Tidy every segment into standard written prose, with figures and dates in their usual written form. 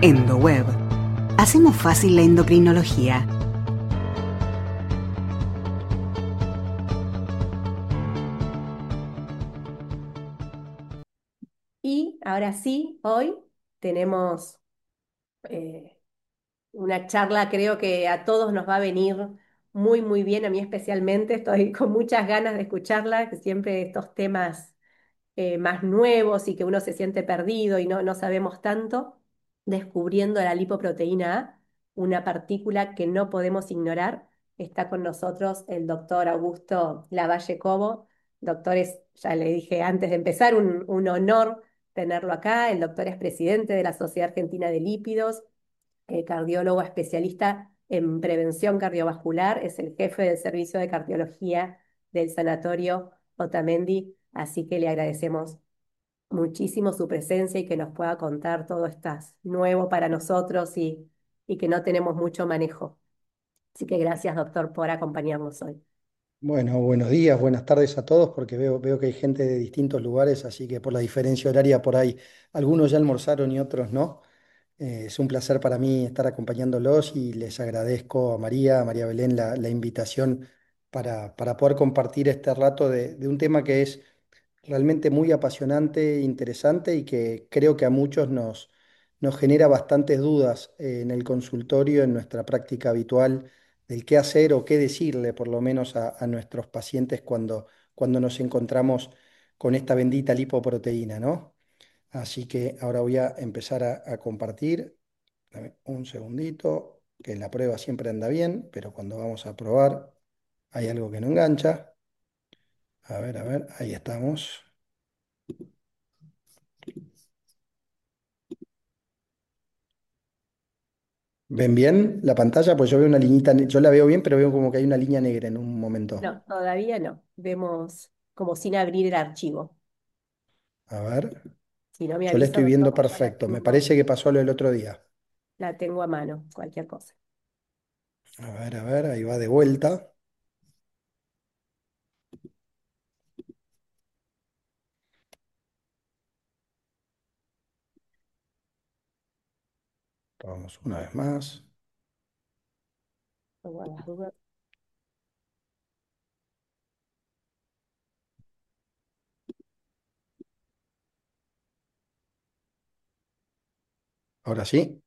EndoWeb. Hacemos fácil la endocrinología. Y ahora sí, hoy tenemos eh, una charla, creo que a todos nos va a venir muy, muy bien, a mí especialmente, estoy con muchas ganas de escucharla, que siempre estos temas más nuevos y que uno se siente perdido y no sabemos tanto, descubriendo la lipoproteína A, una partícula que no podemos ignorar. Está con nosotros el doctor Augusto Lavalle Cobo. Doctor, ya le dije antes de empezar, un honor tenerlo acá. El doctor es presidente de la Sociedad Argentina de Lípidos, cardiólogo especialista en prevención cardiovascular, es el jefe del servicio de cardiología del Sanatorio Otamendi, así que le agradecemos muchísimo su presencia y que nos pueda contar todo esto nuevo para nosotros y que no tenemos mucho manejo. Así que gracias, doctor, por acompañarnos hoy. Bueno, buenos días, buenas tardes a todos, porque veo que hay gente de distintos lugares, así que por la diferencia horaria por ahí, algunos ya almorzaron y otros no. Es un placer para mí estar acompañándolos y les agradezco a María Belén, la invitación para poder compartir este rato de un tema que es realmente muy apasionante, interesante y que creo que a muchos nos genera bastantes dudas en el consultorio, en nuestra práctica habitual, del qué hacer o qué decirle por lo menos a nuestros pacientes cuando nos encontramos con esta bendita lipoproteína, ¿no? Así que ahora voy a empezar a compartir. Dame un segundito, que la prueba siempre anda bien, pero cuando vamos a probar hay algo que no engancha. A ver, ahí estamos. ¿Ven bien la pantalla? Pues yo veo una liñita, yo la veo bien, pero veo como que hay una línea negra en un momento. No, todavía no. Vemos como sin abrir el archivo. A ver, Si no me yo la avisa, estoy doctor, viendo pues yo perfecto. Me parece que pasó lo del otro día. la tengo a mano, cualquier cosa. A ver, ahí va de vuelta. Vamos una vez más. Por las dudas. Ahora sí,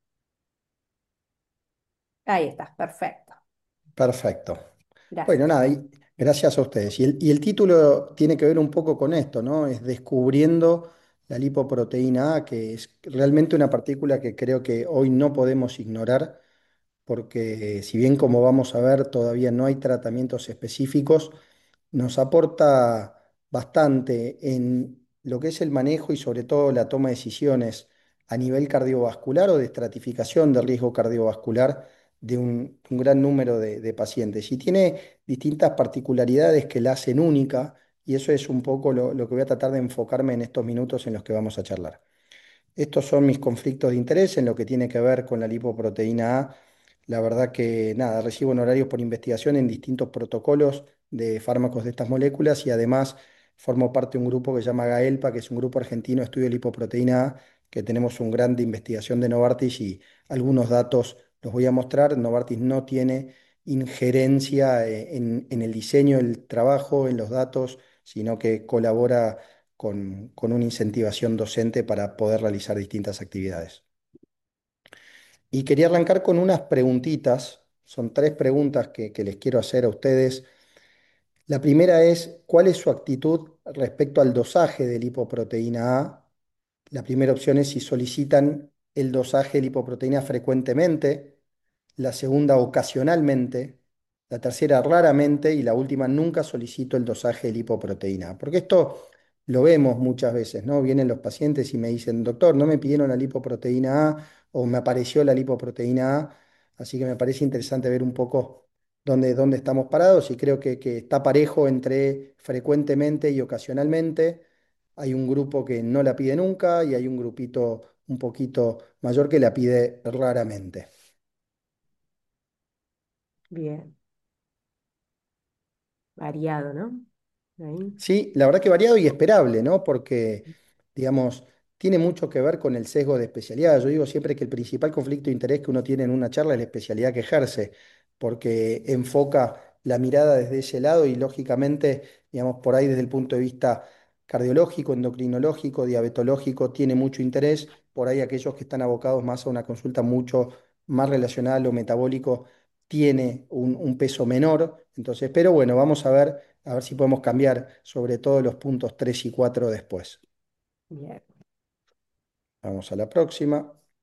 Ahí está, perfecto. perfecto. Bueno, Gracias. nada, gracias a ustedes. Y el título tiene que ver un poco con esto, ¿no? Es descubriendo la lipoproteína A, que es realmente una partícula que creo que hoy no podemos ignorar, porque si bien como vamos a ver todavía no hay tratamientos específicos, nos aporta bastante en lo que es el manejo y sobre todo la toma de decisiones a nivel cardiovascular o de estratificación del riesgo cardiovascular de un gran número de pacientes. Y tiene distintas particularidades que la hacen única, y eso es un poco lo que voy a tratar de enfocarme en estos minutos en los que vamos a charlar. Estos son mis conflictos de interés en lo que tiene que ver con la lipoproteína A. La verdad que nada, recibo honorarios por investigación en distintos protocolos de fármacos de estas moléculas y además formo parte de un grupo que se llama GAELPA, que es un grupo argentino de estudio de lipoproteína A, que tenemos un gran de investigación de Novartis y algunos datos los voy a mostrar. Novartis no tiene injerencia en el diseño del trabajo, en los datos, sino que colabora con una incentivación docente para poder realizar distintas actividades. Y quería arrancar con unas preguntitas, son tres preguntas que les quiero hacer a ustedes. La primera es, ¿cuál es su actitud respecto al dosaje de lipoproteína A? La primera opción es si solicitan el dosaje de lipoproteína frecuentemente, la segunda ocasionalmente, la tercera raramente y la última nunca solicito el dosaje de lipoproteína. Porque esto lo vemos muchas veces, ¿no? Vienen los pacientes y me dicen, doctor, no me pidieron la lipoproteína A o me apareció la lipoproteína A, así que me parece interesante ver un poco dónde estamos parados y creo que está parejo entre frecuentemente y ocasionalmente. Hay un grupo que no la pide nunca y hay un grupito un poquito mayor que la pide raramente. Bien, variado, ¿no? Ahí. Sí, la verdad que variado y esperable, ¿no? Porque, digamos, tiene mucho que ver con el sesgo de especialidad. Yo digo siempre que el principal conflicto de interés que uno tiene en una charla es la especialidad que ejerce, porque enfoca la mirada desde ese lado y lógicamente, digamos, por ahí desde el punto de vista cardiológico, endocrinológico, diabetológico, tiene mucho interés. Por ahí aquellos que están abocados más a una consulta mucho más relacionada a lo metabólico tiene un peso menor. Entonces, pero bueno, vamos a ver si podemos cambiar sobre todo los puntos 3 y 4 después. Bien. Vamos a la próxima.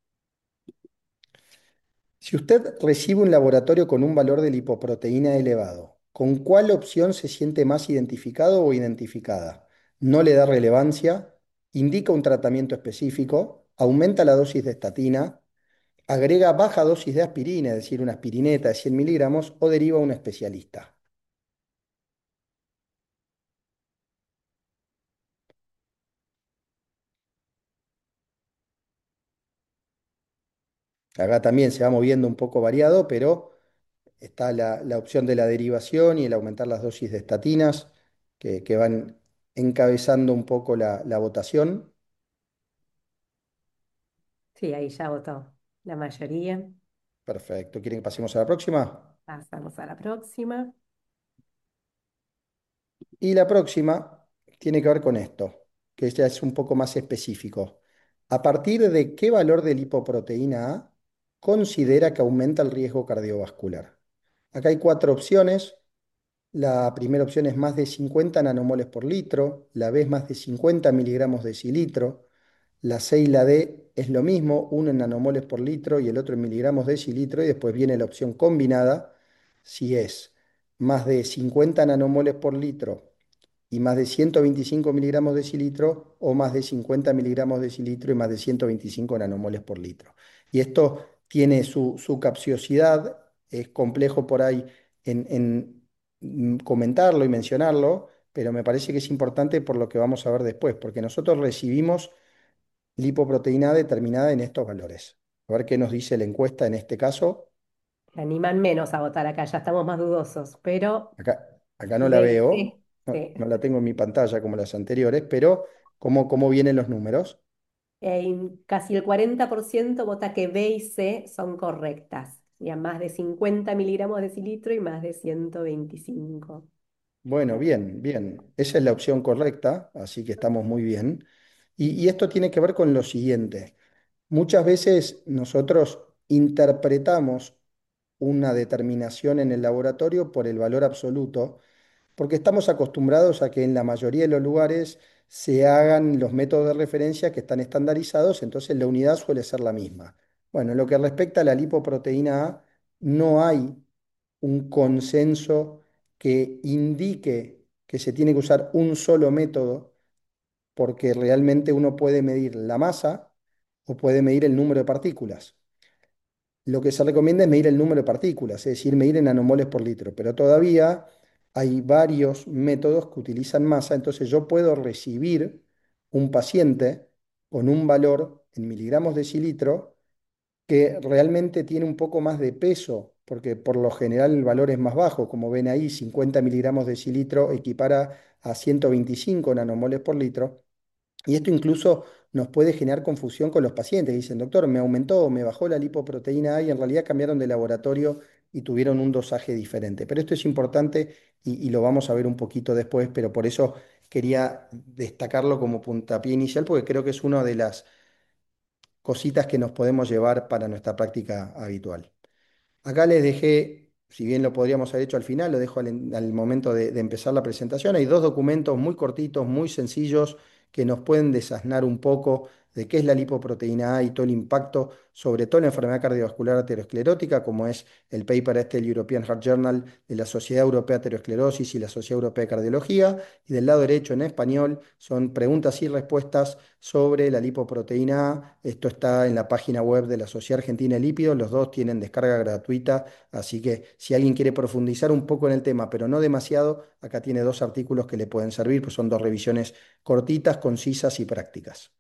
Si usted recibe un laboratorio con un valor de lipoproteína elevado, ¿con cuál opción se siente más identificado o identificada? ¿No le da relevancia? ¿Indica un tratamiento específico? ¿Aumenta la dosis de estatina? ¿Agrega baja dosis de aspirina, es decir, una aspirineta de 100 miligramos? ¿O deriva a un especialista? Acá también se va moviendo un poco variado, pero está la opción de la derivación y el aumentar las dosis de estatinas que van encabezando un poco la votación. Sí, ahí ya votó la mayoría. Perfecto. ¿Quieren que pasemos a la próxima? Pasamos a la próxima. Y la próxima tiene que ver con esto, que ya es un poco más específico. ¿A partir de qué valor de lipoproteína A considera que aumenta el riesgo cardiovascular? Acá hay cuatro opciones. La primera opción es más de 50 nanomoles por litro, la B es más de 50 miligramos decilitro, la C y la D es lo mismo, uno en nanomoles por litro y el otro en miligramos decilitro, y después viene la opción combinada, si es más de 50 nanomoles por litro y más de 125 miligramos decilitro o más de 50 miligramos decilitro y más de 125 nanomoles por litro. Y esto tiene su capciosidad, es complejo por ahí en comentarlo y mencionarlo, pero me parece que es importante por lo que vamos a ver después, porque nosotros recibimos lipoproteína determinada en estos valores. A ver qué nos dice la encuesta en este caso. Se animan menos a votar acá, ya estamos más dudosos, pero Acá no la veo, 20, no, no la tengo en mi pantalla como las anteriores, pero ¿cómo vienen los números? casi el 40% vota que B y C son correctas, y a más de 50 miligramos de cilitro y más de 125. Bueno, bien, bien. Esa es la opción correcta, así que estamos muy bien. Y esto tiene que ver con lo siguiente. Muchas veces nosotros interpretamos una determinación en el laboratorio por el valor absoluto, porque estamos acostumbrados a que en la mayoría de los lugares se hagan los métodos de referencia que están estandarizados, entonces la unidad suele ser la misma. Bueno, en lo que respecta a la lipoproteína A, no hay un consenso que indique que se tiene que usar un solo método, porque realmente uno puede medir la masa o puede medir el número de partículas. Lo que se recomienda es medir el número de partículas, es decir, medir en nanomoles por litro, pero todavía hay varios métodos que utilizan masa, entonces yo puedo recibir un paciente con un valor en miligramos de cilitro que realmente tiene un poco más de peso, porque por lo general el valor es más bajo, como ven ahí, 50 miligramos de cilitro equipara a 125 nanomoles por litro, y esto incluso nos puede generar confusión con los pacientes. Dicen, doctor, me aumentó o me bajó la lipoproteína A y en realidad cambiaron de laboratorio y tuvieron un dosaje diferente. Pero esto es importante y lo vamos a ver un poquito después, pero por eso quería destacarlo como puntapié inicial, porque creo que es una de las cositas que nos podemos llevar para nuestra práctica habitual. Acá les dejé, si bien lo podríamos haber hecho al final, lo dejo al momento de empezar la presentación. Hay dos documentos muy cortitos, muy sencillos, que nos pueden desasnar un poco de qué es la lipoproteína A y todo el impacto, sobre todo en la enfermedad cardiovascular aterosclerótica, como es el paper del European Heart Journal de la Sociedad Europea de Aterosclerosis y la Sociedad Europea de Cardiología. Y del lado derecho en español son preguntas y respuestas sobre la lipoproteína A. Esto está en la página web de la Sociedad Argentina de Lípidos. Los dos tienen descarga gratuita, así que si alguien quiere profundizar un poco en el tema, pero no demasiado, acá tiene dos artículos que le pueden servir, pues son dos revisiones cortitas, concisas y prácticas.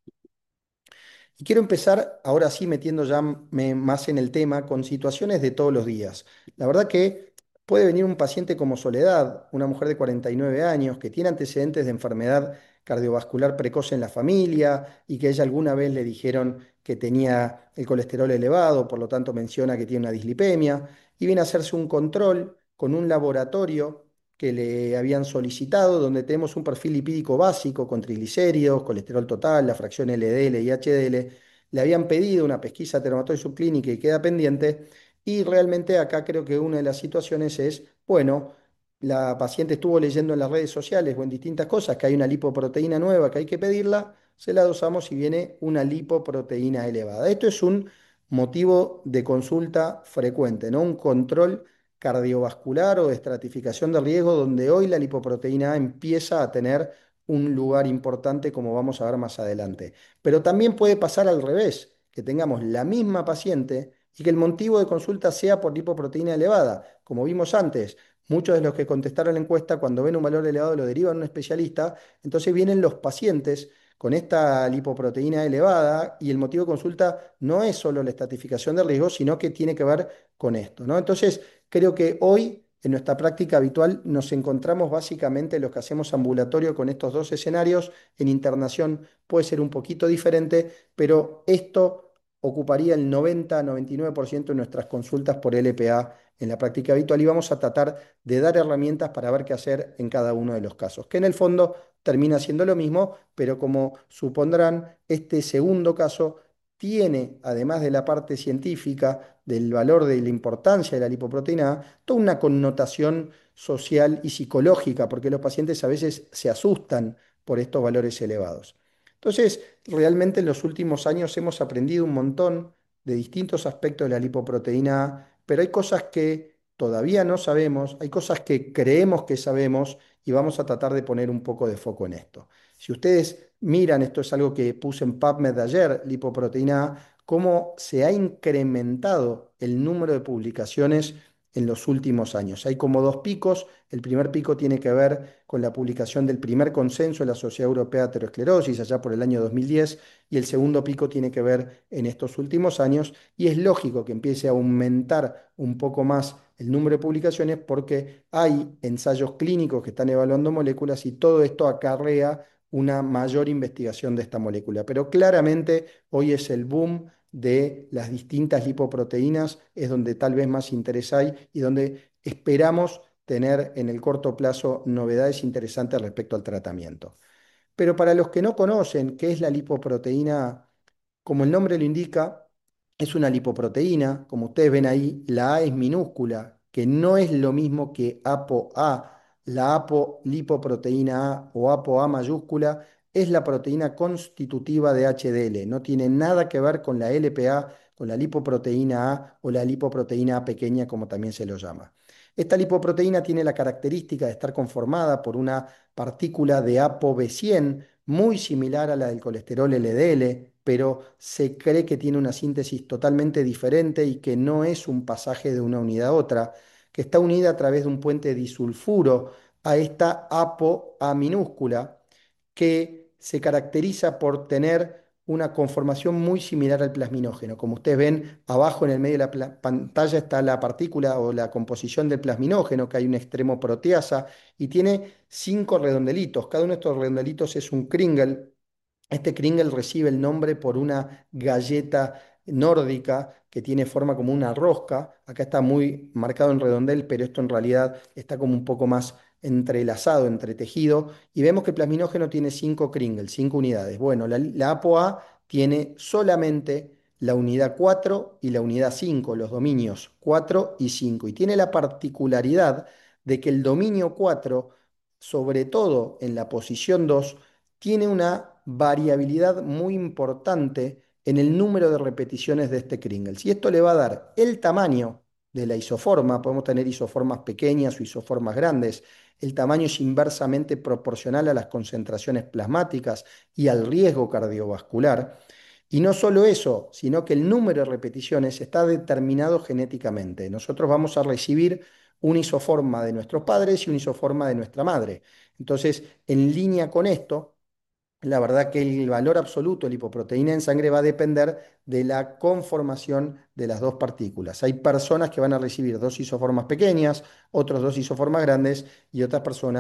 Y quiero empezar ahora sí metiendo ya más en el tema con situaciones de todos los días. La verdad que puede venir un paciente como Soledad, una mujer de 49 años que tiene antecedentes de enfermedad cardiovascular precoz en la familia y que ella alguna vez le dijeron que tenía el colesterol elevado, por lo tanto menciona que tiene una dislipemia, y viene a hacerse un control con un laboratorio que le habían solicitado, donde tenemos un perfil lipídico básico con triglicéridos, colesterol total, la fracción LDL y HDL. Le habían pedido una pesquisa dermatoide subclínica y queda pendiente. Y realmente acá creo que una de las situaciones es, bueno, la paciente estuvo leyendo en las redes sociales o en distintas cosas que hay una lipoproteína nueva que hay que pedirla, se la dosamos y viene una lipoproteína elevada. Esto es un motivo de consulta frecuente, ¿no? Un control cardiovascular o de estratificación de riesgo donde hoy la lipoproteína A empieza a tener un lugar importante como vamos a ver más adelante. Pero también puede pasar al revés, que tengamos la misma paciente y que el motivo de consulta sea por lipoproteína elevada. Como vimos antes, muchos de los que contestaron la encuesta cuando ven un valor elevado lo derivan a un especialista, entonces vienen los pacientes con esta lipoproteína elevada y el motivo de consulta no es solo la estratificación de riesgo, sino que tiene que ver con esto, ¿no? Entonces, creo que hoy en nuestra práctica habitual nos encontramos básicamente los que hacemos ambulatorio con estos dos escenarios. En internación puede ser un poquito diferente, pero esto ocuparía el 90-99% de nuestras consultas por LPA en la práctica habitual y vamos a tratar de dar herramientas para ver qué hacer en cada uno de los casos, que en el fondo termina siendo lo mismo, pero como supondrán, este segundo caso tiene, además de la parte científica, del valor de la importancia de la lipoproteína A, toda una connotación social y psicológica, porque los pacientes a veces se asustan por estos valores elevados. Entonces, realmente en los últimos años hemos aprendido un montón de distintos aspectos de la lipoproteína A, pero hay cosas que todavía no sabemos, hay cosas que creemos que sabemos y vamos a tratar de poner un poco de foco en esto. Si ustedes miran, esto es algo que puse en PubMed ayer, lipoproteína A, cómo se ha incrementado el número de publicaciones en los últimos años. Hay como dos picos. El primer pico tiene que ver con la publicación del primer consenso de la Sociedad Europea de Aterosclerosis, allá por el año 2010, y el segundo pico tiene que ver en estos últimos años, y es lógico que empiece a aumentar un poco más el número de publicaciones porque hay ensayos clínicos que están evaluando moléculas y todo esto acarrea una mayor investigación de esta molécula. Pero claramente hoy es el boom de las distintas lipoproteínas, es donde tal vez más interés hay y donde esperamos tener en el corto plazo novedades interesantes respecto al tratamiento. Pero para los que no conocen qué es la lipoproteína, como el nombre lo indica, es una lipoproteína. Como ustedes ven ahí, la A es minúscula, que no es lo mismo que ApoA. La apolipoproteína A o ApoA mayúscula es la proteína constitutiva de HDL. No tiene nada que ver con la LPA, con la lipoproteína A o la lipoproteína A pequeña, como también se lo llama. Esta lipoproteína tiene la característica de estar conformada por una partícula de ApoB100 muy similar a la del colesterol LDL, pero se cree que tiene una síntesis totalmente diferente y que no es un pasaje de una unidad a otra, que está unida a través de un puente disulfuro a esta ApoA minúscula, que se caracteriza por tener una conformación muy similar al plasminógeno. Como ustedes ven, abajo en el medio de la pantalla está la partícula o la composición del plasminógeno, que hay un extremo proteasa y tiene 5 redondelitos. Cada uno de estos redondelitos es un Kringle. Este Kringle recibe el nombre por una galleta nórdica que tiene forma como una rosca. Acá está muy marcado en redondel, pero esto en realidad está como un poco más entrelazado, entretejido. Y vemos que el plasminógeno tiene 5 Kringles, 5 unidades. Bueno, la ApoA tiene solamente la unidad 4 y la unidad 5, los dominios 4 y 5. Y tiene la particularidad de que el dominio 4, sobre todo en la posición 2, tiene una variabilidad muy importante en el número de repeticiones de este Kringles. Y esto le va a dar el tamaño de la isoforma. Podemos tener isoformas pequeñas o isoformas grandes. El tamaño es inversamente proporcional a las concentraciones plasmáticas y al riesgo cardiovascular. Y no solo eso, sino que el número de repeticiones está determinado genéticamente. Nosotros vamos a recibir una isoforma de nuestros padres y una isoforma de nuestra madre. Entonces, en línea con esto, la verdad que el valor absoluto de la lipoproteína en sangre va a depender de la conformación de las dos partículas. Hay personas que van a recibir dos isoformas pequeñas, otros dos isoformas grandes y otras personas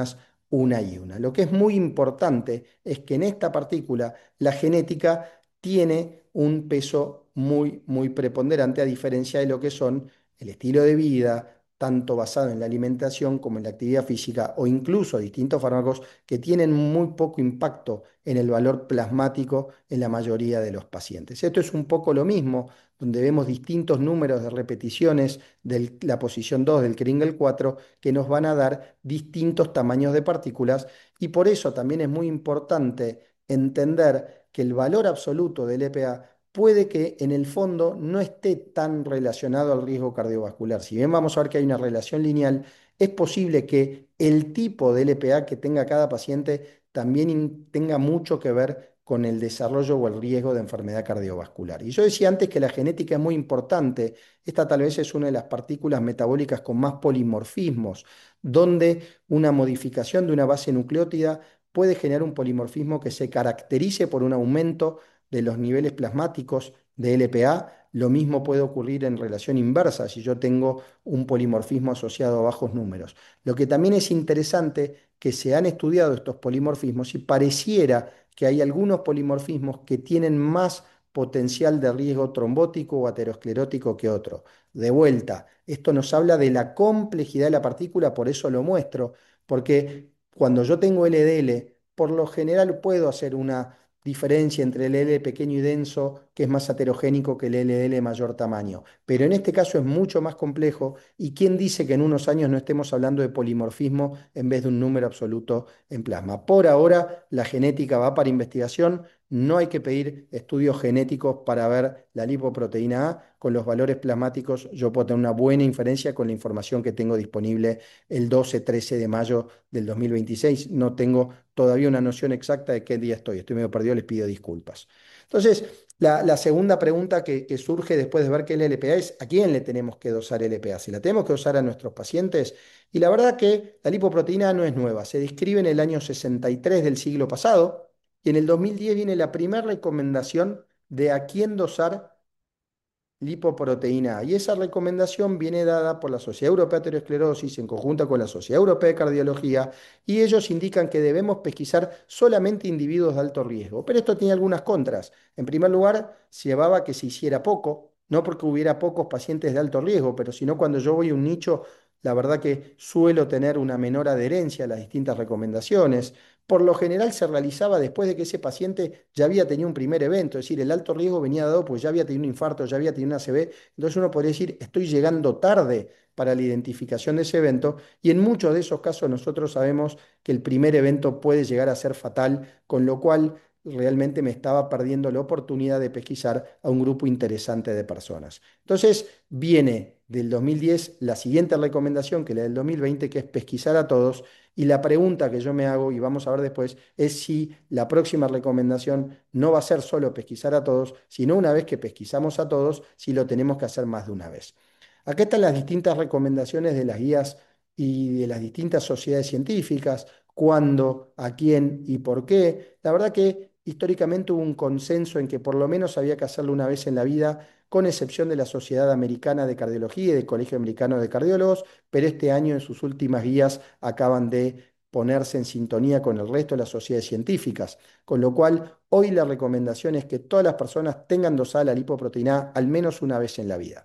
una y una. Lo que es muy importante es que en esta partícula la genética tiene un peso muy, muy preponderante a diferencia de lo que son el estilo de vida, tanto basado en la alimentación como en la actividad física o incluso distintos fármacos que tienen muy poco impacto en el valor plasmático en la mayoría de los pacientes. Esto es un poco lo mismo, donde vemos distintos números de repeticiones de la posición 2 del Kringle 4 que nos van a dar distintos tamaños de partículas y por eso también es muy importante entender que el valor absoluto del EPA puede que en el fondo no esté tan relacionado al riesgo cardiovascular. Si bien vamos a ver que hay una relación lineal, es posible que el tipo de LPA que tenga cada paciente también tenga mucho que ver con el desarrollo o el riesgo de enfermedad cardiovascular. Y yo decía antes que la genética es muy importante. Esta tal vez es una de las partículas metabólicas con más polimorfismos, donde una modificación de una base nucleótida puede generar un polimorfismo que se caracterice por un aumento de los niveles plasmáticos de LPA. Lo mismo puede ocurrir en relación inversa si yo tengo un polimorfismo asociado a bajos números. Lo que también es interesante que se han estudiado estos polimorfismos y pareciera que hay algunos polimorfismos que tienen más potencial de riesgo trombótico o aterosclerótico que otros. De vuelta, esto nos habla de la complejidad de la partícula, por eso lo muestro, porque cuando yo tengo LDL, por lo general puedo hacer una diferencia entre el LDL pequeño y denso, que es más heterogénico que el LDL de mayor tamaño. Pero en este caso es mucho más complejo y quién dice que en unos años no estemos hablando de polimorfismo en vez de un número absoluto en plasma. Por ahora, la genética va para investigación. No hay que pedir estudios genéticos para ver la lipoproteína A. Con los valores plasmáticos yo puedo tener una buena inferencia con la información que tengo disponible el 12-13 de mayo del 2026. No tengo todavía una noción exacta de qué día estoy. Estoy medio perdido, les pido disculpas. Entonces, la segunda pregunta que surge después de ver qué es el LPA es: ¿a quién le tenemos que dosar LPA? Si la tenemos que dosar a nuestros pacientes. Y la verdad que la lipoproteína no es nueva. Se describe en el año 63 del siglo pasado y en el 2010 viene la primera recomendación de a quién dosar lipoproteína A. Y esa recomendación viene dada por la Sociedad Europea de Aterosclerosis en conjunto con la Sociedad Europea de Cardiología y ellos indican que debemos pesquisar solamente individuos de alto riesgo. Pero esto tiene algunas contras. En primer lugar, se llevaba a que se hiciera poco, no porque hubiera pocos pacientes de alto riesgo, pero sino cuando yo voy a un nicho, la verdad que suelo tener una menor adherencia a las distintas recomendaciones. Por lo general se realizaba después de que ese paciente ya había tenido un primer evento, es decir, el alto riesgo venía dado pues ya había tenido un infarto, ya había tenido una ACV, entonces uno podría decir, estoy llegando tarde para la identificación de ese evento y en muchos de esos casos nosotros sabemos que el primer evento puede llegar a ser fatal, con lo cual realmente me estaba perdiendo la oportunidad de pesquisar a un grupo interesante de personas. Entonces viene del 2010 la siguiente recomendación, que es la del 2020, que es pesquisar a todos y la pregunta que yo me hago, y vamos a ver después, es si la próxima recomendación no va a ser solo pesquisar a todos, sino una vez que pesquisamos a todos, si lo tenemos que hacer más de una vez. Acá están las distintas recomendaciones de las guías y de las distintas sociedades científicas, cuándo, a quién y por qué. La verdad que históricamente hubo un consenso en que por lo menos había que hacerlo una vez en la vida, con excepción de la Sociedad Americana de Cardiología y del Colegio Americano de Cardiólogos, pero este año en sus últimas guías acaban de ponerse en sintonía con el resto de las sociedades científicas, con lo cual hoy la recomendación es que todas las personas tengan dosada la lipoproteína A al menos una vez en la vida.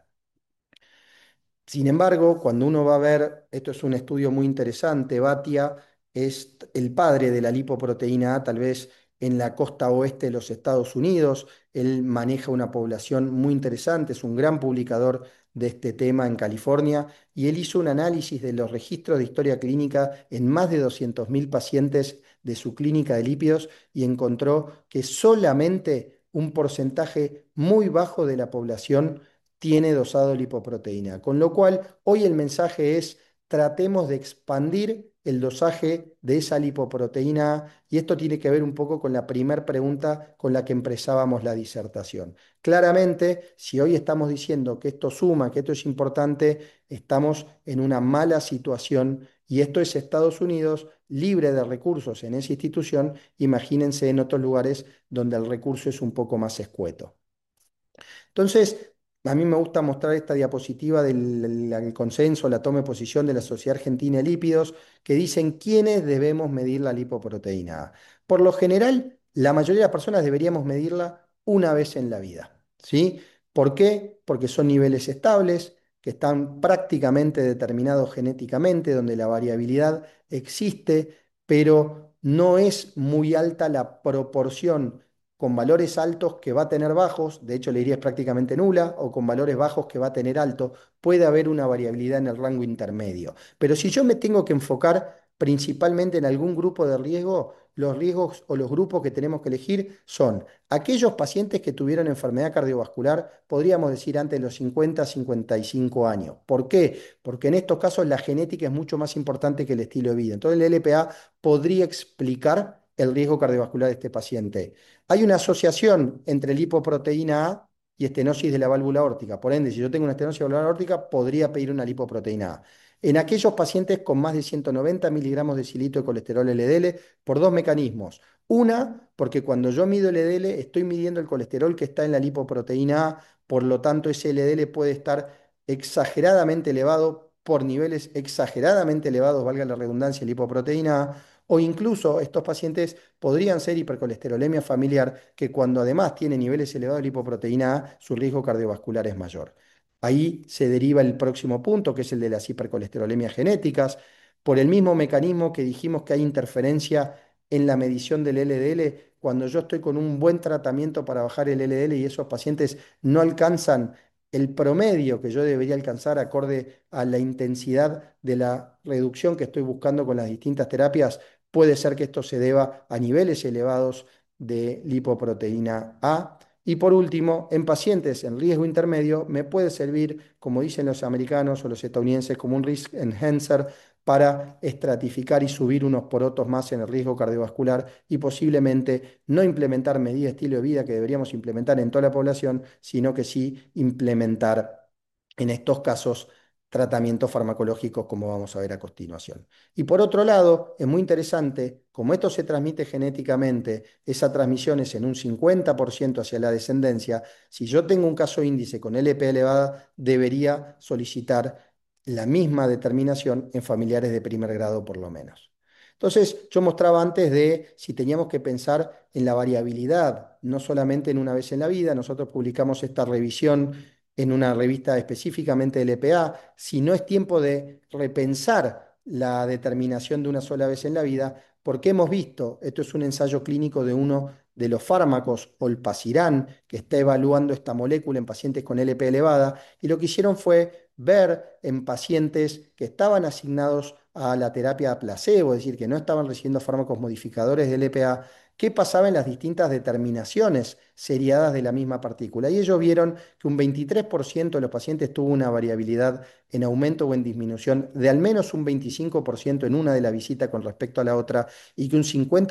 Sin embargo, cuando uno va a ver, esto es un estudio muy interesante, Batia es el padre de la lipoproteína A, tal vez en la costa oeste de los Estados Unidos. Él maneja una población muy interesante, es un gran publicador de este tema en California, y él hizo un análisis de los registros de historia clínica en más de 200.000 pacientes de su clínica de lípidos y encontró que solamente un porcentaje muy bajo de la población tiene dosado lipoproteína. Con lo cual, hoy el mensaje es: tratemos de expandir el dosaje de esa lipoproteína A, y esto tiene que ver un poco con la primera pregunta con la que empezábamos la disertación. Claramente, si hoy estamos diciendo que esto suma, que esto es importante, estamos en una mala situación y esto es Estados Unidos libre de recursos en esa institución. Imagínense en otros lugares donde el recurso es un poco más escueto. Entonces, A mí me gusta mostrar esta diapositiva del consenso, la toma de posición de la Sociedad Argentina de Lípidos, que dicen quiénes debemos medir la lipoproteína A. Por lo general, la mayoría de las personas deberíamos medirla una vez en la vida, ¿sí? ¿Por qué? Porque son niveles estables, que están prácticamente determinados genéticamente, donde la variabilidad existe, pero no es muy alta la proporción con valores altos que va a tener bajos, de hecho le diría es prácticamente nula, o con valores bajos que va a tener alto, puede haber una variabilidad en el rango intermedio. Pero si yo me tengo que enfocar principalmente en algún grupo de riesgo, los riesgos o los grupos que tenemos que elegir son aquellos pacientes que tuvieron enfermedad cardiovascular, podríamos decir antes de los 50, 55 años. ¿Por qué? Porque en estos casos la genética es mucho más importante que el estilo de vida. Entonces el LPA podría explicar el riesgo cardiovascular de este paciente. Hay una asociación entre lipoproteína A y estenosis de la válvula aórtica. Por ende, si yo tengo una estenosis de la válvula aórtica, podría pedir una lipoproteína A. En aquellos pacientes con más de 190 miligramos de cilito de colesterol LDL, por dos mecanismos. Una, porque cuando yo mido el LDL, estoy midiendo el colesterol que está en la lipoproteína A, por lo tanto, ese LDL puede estar exageradamente elevado, por niveles exageradamente elevados, valga la redundancia, lipoproteína A, o incluso estos pacientes podrían ser hipercolesterolemia familiar, que cuando además tiene niveles elevados de lipoproteína A, su riesgo cardiovascular es mayor. Ahí se deriva el próximo punto, que es el de las hipercolesterolemias genéticas. Por el mismo mecanismo que dijimos que hay interferencia en la medición del LDL, cuando yo estoy con un buen tratamiento para bajar el LDL y esos pacientes no alcanzan el promedio que yo debería alcanzar acorde a la intensidad de la reducción que estoy buscando con las distintas terapias, puede ser que esto se deba a niveles elevados de lipoproteína A. Y por último, en pacientes en riesgo intermedio, me puede servir, como dicen los americanos o los estadounidenses, como un risk enhancer para estratificar y subir unos porotos más en el riesgo cardiovascular y posiblemente no implementar medidas de estilo de vida que deberíamos implementar en toda la población, sino que sí implementar en estos casos tratamientos farmacológicos como vamos a ver a continuación. Y por otro lado, es muy interesante, como esto se transmite genéticamente, esa transmisión es en un 50% hacia la descendencia, si yo tengo un caso índice con LP elevada, debería solicitar la misma determinación en familiares de primer grado por lo menos. Entonces, yo mostraba antes de si teníamos que pensar en la variabilidad, no solamente en una vez en la vida, nosotros publicamos esta revisión en una revista específicamente del EPA, si no es tiempo de repensar la determinación de una sola vez en la vida, porque hemos visto, esto es un ensayo clínico de uno de los fármacos, Olpasiran, que está evaluando esta molécula en pacientes con LP elevada, y lo que hicieron fue ver en pacientes que estaban asignados a la terapia placebo, es decir, que no estaban recibiendo fármacos modificadores del EPA, qué pasaba en las distintas determinaciones seriadas de la misma partícula. Y ellos vieron que un 23% de los pacientes tuvo una variabilidad en aumento o en disminución de al menos un 25% en una de las visitas con respecto a la otra, y que un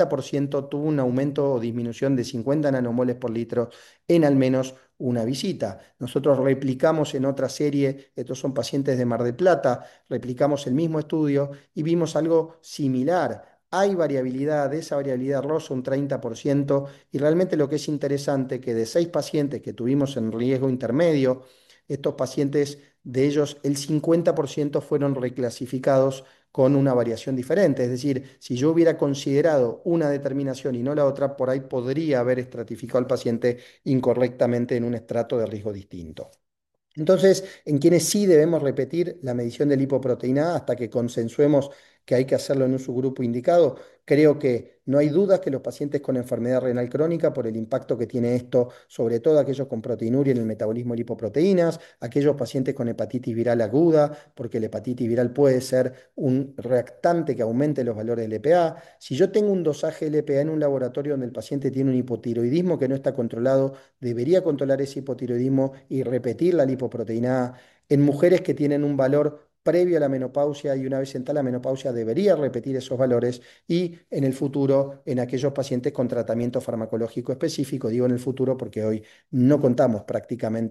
50% tuvo un aumento o disminución de 50 nanomoles por litro en al menos una visita. Nosotros replicamos en otra serie, estos son pacientes de Mar del Plata, replicamos el mismo estudio y vimos algo similar. Hay variabilidad, esa variabilidad roza un 30%, y realmente lo que es interesante que de 6 pacientes que tuvimos en riesgo intermedio, estos pacientes, de ellos el 50% fueron reclasificados con una variación diferente. Es decir, si yo hubiera considerado una determinación y no la otra, por ahí podría haber estratificado al paciente incorrectamente en un estrato de riesgo distinto. Entonces, en quienes sí debemos repetir la medición de lipoproteína A hasta que consensuemos que hay que hacerlo en un subgrupo indicado, creo que no hay dudas que los pacientes con enfermedad renal crónica, por el impacto que tiene esto, sobre todo aquellos con proteinuria en el metabolismo de lipoproteínas, aquellos pacientes con hepatitis viral aguda, porque la hepatitis viral puede ser un reactante que aumente los valores del LPA. Si yo tengo un dosaje LPA en un laboratorio donde el paciente tiene un hipotiroidismo que no está controlado, debería controlar ese hipotiroidismo y repetir la lipoproteína A. En mujeres que tienen un valor previo a la menopausia y una vez entrada la menopausia debería repetir esos valores, y en el futuro en aquellos pacientes con tratamiento farmacológico específico, digo en el futuro porque hoy no contamos prácticamente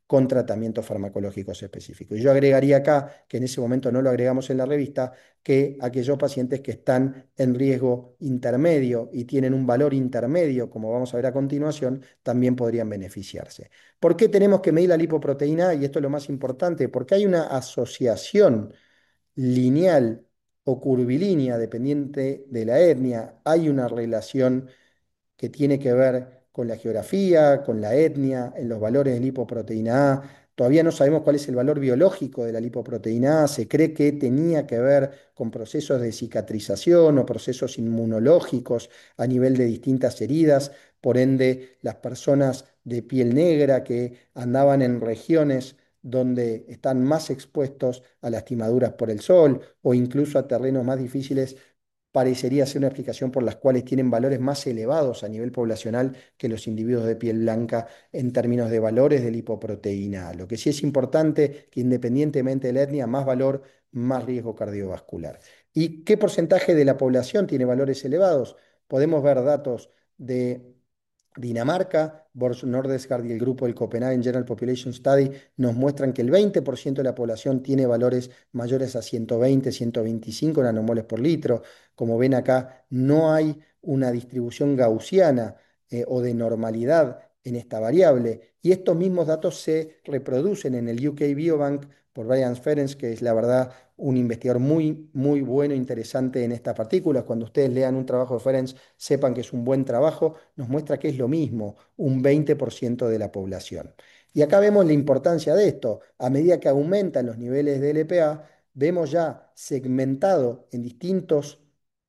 con tratamientos farmacológicos específicos. Y yo agregaría acá, que en ese momento no lo agregamos en la revista, que aquellos pacientes que están en riesgo intermedio y tienen un valor intermedio, como vamos a ver a continuación, también podrían beneficiarse. ¿Por qué tenemos que medir la lipoproteína A? Y esto es lo más importante, porque hay una asociación lineal o curvilínea, dependiente de la etnia, hay una relación que tiene que ver con la geografía, con la etnia, en los valores de lipoproteína A. Todavía no sabemos cuál es el valor biológico de la lipoproteína A. Se cree que tenía que ver con procesos de cicatrización o procesos inmunológicos a nivel de distintas heridas. Por ende, las personas de piel negra que andaban en regiones donde están más expuestos a lastimaduras por el sol o incluso a terrenos más difíciles, parecería ser una explicación por las cuales tienen valores más elevados a nivel poblacional que los individuos de piel blanca en términos de valores de lipoproteína. Lo que sí es importante que independientemente de la etnia, más valor, más riesgo cardiovascular. ¿Y qué porcentaje de la población tiene valores elevados? Podemos ver datos de Dinamarca, Boris Nordestgaard y el grupo del Copenhagen General Population Study nos muestran que el 20% de la población tiene valores mayores a 120, 125 nanomoles por litro. Como ven acá, no hay una distribución gaussiana o de normalidad en esta variable. Y estos mismos datos se reproducen en el UK Biobank por Brian Ferenc, que es la verdad un investigador muy, muy bueno, interesante en estas partículas. Cuando ustedes lean un trabajo de Ferenc, sepan que es un buen trabajo, nos muestra que es lo mismo, un 20% de la población. Y acá vemos la importancia de esto. A medida que aumentan los niveles de LPA, vemos ya segmentado en distintos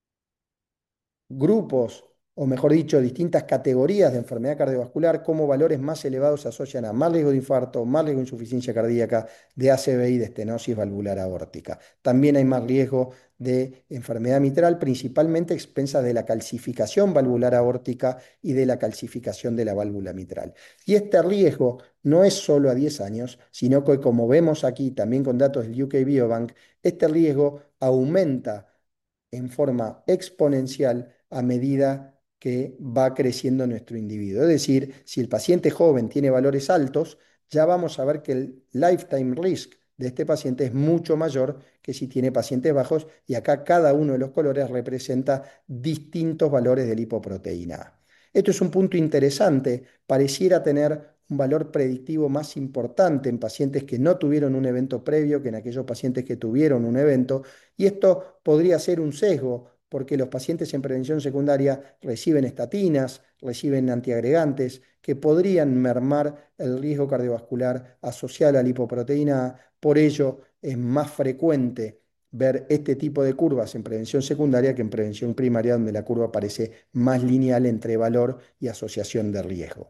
grupos, o mejor dicho, distintas categorías de enfermedad cardiovascular, cómo valores más elevados se asocian a más riesgo de infarto, más riesgo de insuficiencia cardíaca, de ACV y de estenosis valvular aórtica. También hay más riesgo de enfermedad mitral, principalmente a expensas de la calcificación valvular aórtica y de la calcificación de la válvula mitral. Y este riesgo no es solo a 10 años, sino que, como vemos aquí también con datos del UK Biobank, este riesgo aumenta en forma exponencial a medida que va creciendo nuestro individuo. Es decir, si el paciente joven tiene valores altos, ya vamos a ver que el lifetime risk de este paciente es mucho mayor que si tiene pacientes bajos, y acá cada uno de los colores representa distintos valores de lipoproteína A. Esto es un punto interesante, pareciera tener un valor predictivo más importante en pacientes que no tuvieron un evento previo que en aquellos pacientes que tuvieron un evento, y esto podría ser un sesgo, porque los pacientes en prevención secundaria reciben estatinas, reciben antiagregantes, que podrían mermar el riesgo cardiovascular asociado a la lipoproteína A. Por ello, es más frecuente ver este tipo de curvas en prevención secundaria que en prevención primaria, donde la curva parece más lineal entre valor y asociación de riesgo.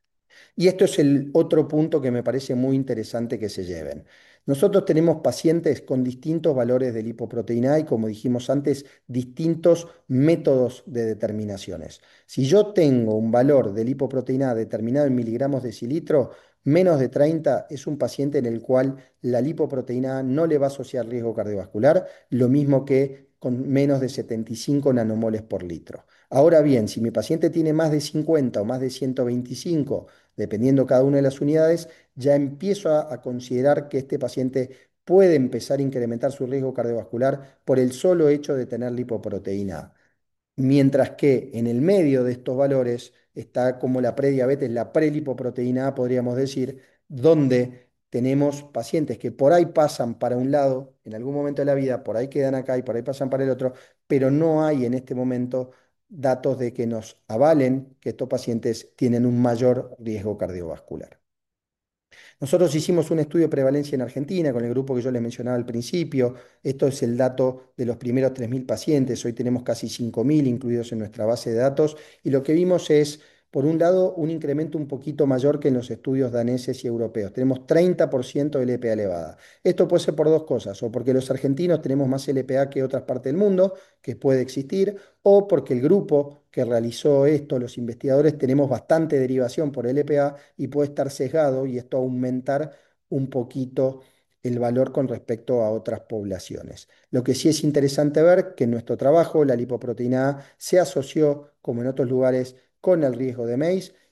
Y esto es el otro punto que me parece muy interesante que se lleven. Nosotros tenemos pacientes con distintos valores de lipoproteína A y, como dijimos antes, distintos métodos de determinaciones. Si yo tengo un valor de lipoproteína A determinado en miligramos decilitro, menos de 30 es un paciente en el cual la lipoproteína A no le va a asociar riesgo cardiovascular, lo mismo que con menos de 75 nanomoles por litro. Ahora bien, si mi paciente tiene más de 50 o más de 125, dependiendo cada una de las unidades, ya empiezo a considerar que este paciente puede empezar a incrementar su riesgo cardiovascular por el solo hecho de tener lipoproteína A. Mientras que en el medio de estos valores está como la prediabetes, la prelipoproteína A, podríamos decir, donde tenemos pacientes que por ahí pasan para un lado en algún momento de la vida, por ahí quedan acá y por ahí pasan para el otro, pero no hay en este momento datos de que nos avalen que estos pacientes tienen un mayor riesgo cardiovascular. Nosotros hicimos un estudio de prevalencia en Argentina con el grupo que yo les mencionaba al principio. Esto es el dato de los primeros 3.000 pacientes. Hoy tenemos casi 5.000 incluidos en nuestra base de datos. Y lo que vimos es, por un lado, un incremento un poquito mayor que en los estudios daneses y europeos. Tenemos 30% de LPA elevada. Esto puede ser por dos cosas: o porque los argentinos tenemos más LPA que otras partes del mundo, que puede existir, o porque el grupo que realizó esto, los investigadores, tenemos bastante derivación por LPA y puede estar sesgado, y esto aumentar un poquito el valor con respecto a otras poblaciones. Lo que sí es interesante ver que en nuestro trabajo la lipoproteína A se asoció, como en otros lugares, con el riesgo de MACE,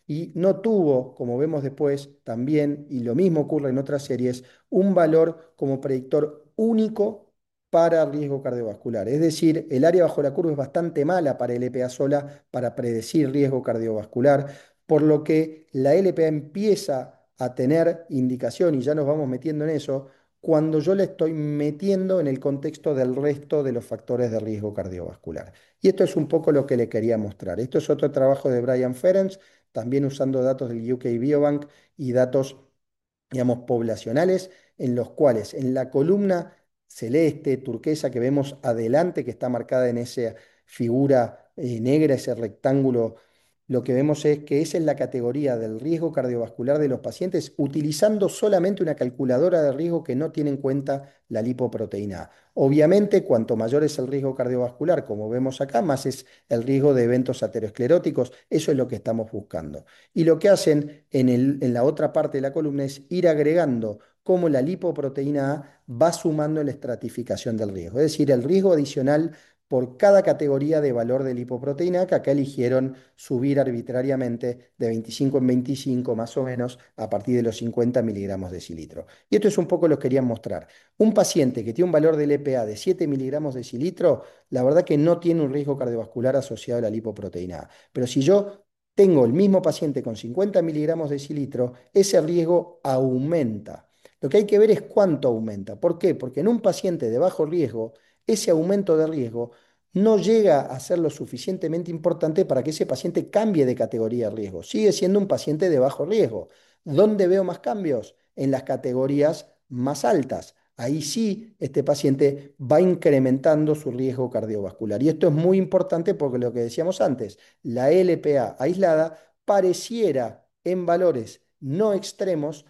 y no tuvo, como vemos después también, y lo mismo ocurre en otras series, un valor como predictor único para riesgo cardiovascular. Es decir, el área bajo la curva es bastante mala para LPA sola para predecir riesgo cardiovascular, por lo que la LPA empieza a tener indicación, y ya nos vamos metiendo en eso, cuando yo le estoy metiendo en el contexto del resto de los factores de riesgo cardiovascular. Y esto es un poco lo que le quería mostrar. Esto es otro trabajo de Brian Ferencz, también usando datos del UK Biobank y datos, digamos, poblacionales, en los cuales en la columna celeste, turquesa que vemos adelante, que está marcada en esa figura negra, ese rectángulo, lo que vemos es que esa es la categoría del riesgo cardiovascular de los pacientes utilizando solamente una calculadora de riesgo que no tiene en cuenta la lipoproteína A. Obviamente, cuanto mayor es el riesgo cardiovascular, como vemos acá, más es el riesgo de eventos ateroscleróticos. Eso es lo que estamos buscando. Y lo que hacen en la otra parte de la columna es ir agregando cómo la lipoproteína A va sumando en la estratificación del riesgo. Es decir, el riesgo adicional por cada categoría de valor de lipoproteína A, que acá eligieron subir arbitrariamente de 25 en 25 más o menos a partir de los 50 miligramos decilitro. Y esto es un poco lo que querían mostrar. Un paciente que tiene un valor del EPA de 7 miligramos decilitro, la verdad que no tiene un riesgo cardiovascular asociado a la lipoproteína A. Pero si yo tengo el mismo paciente con 50 miligramos decilitro, ese riesgo aumenta. Lo que hay que ver es cuánto aumenta. ¿Por qué? Porque en un paciente de bajo riesgo, ese aumento de riesgo no llega a ser lo suficientemente importante para que ese paciente cambie de categoría de riesgo. Sigue siendo un paciente de bajo riesgo. ¿Dónde veo más cambios? En las categorías más altas. Ahí sí, este paciente va incrementando su riesgo cardiovascular. Y esto es muy importante porque lo que decíamos antes, la LPA aislada pareciera en valores no extremos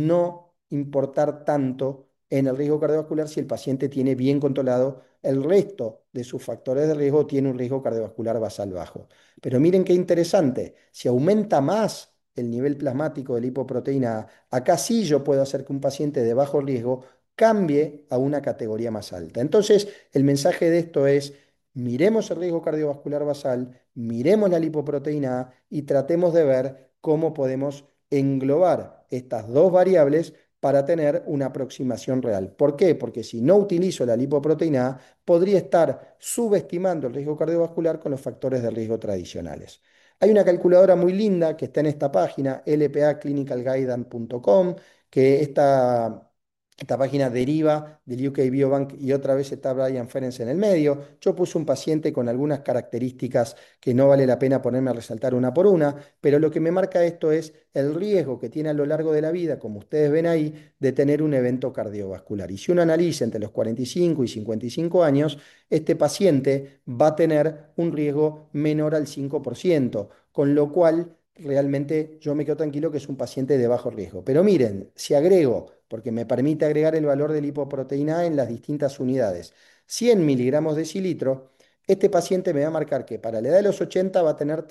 no importar tanto en el riesgo cardiovascular si el paciente tiene bien controlado el resto de sus factores de riesgo, tiene un riesgo cardiovascular basal bajo. Pero miren qué interesante, si aumenta más el nivel plasmático de lipoproteína A, acá sí yo puedo hacer que un paciente de bajo riesgo cambie a una categoría más alta. Entonces, el mensaje de esto es, miremos el riesgo cardiovascular basal, miremos la lipoproteína A y tratemos de ver cómo podemos englobar estas dos variables para tener una aproximación real. ¿Por qué? Porque si no utilizo la lipoproteína A, podría estar subestimando el riesgo cardiovascular con los factores de riesgo tradicionales. Hay una calculadora muy linda que está en esta página, lpaclinicalguidance.com, que esta página deriva del UK Biobank y otra vez está Brian Ferencz en el medio. Yo puse un paciente con algunas características que no vale la pena ponerme a resaltar una por una, pero lo que me marca esto es el riesgo que tiene a lo largo de la vida, como ustedes ven ahí, de tener un evento cardiovascular. Y si uno analiza entre los 45 y 55 años, este paciente va a tener un riesgo menor al 5%, con lo cual realmente yo me quedo tranquilo que es un paciente de bajo riesgo. Pero miren, si agrego, porque me permite agregar el valor de lipoproteína A en las distintas unidades, 100 miligramos de cilitro, este paciente me va a marcar que para la edad de los 80 va a tener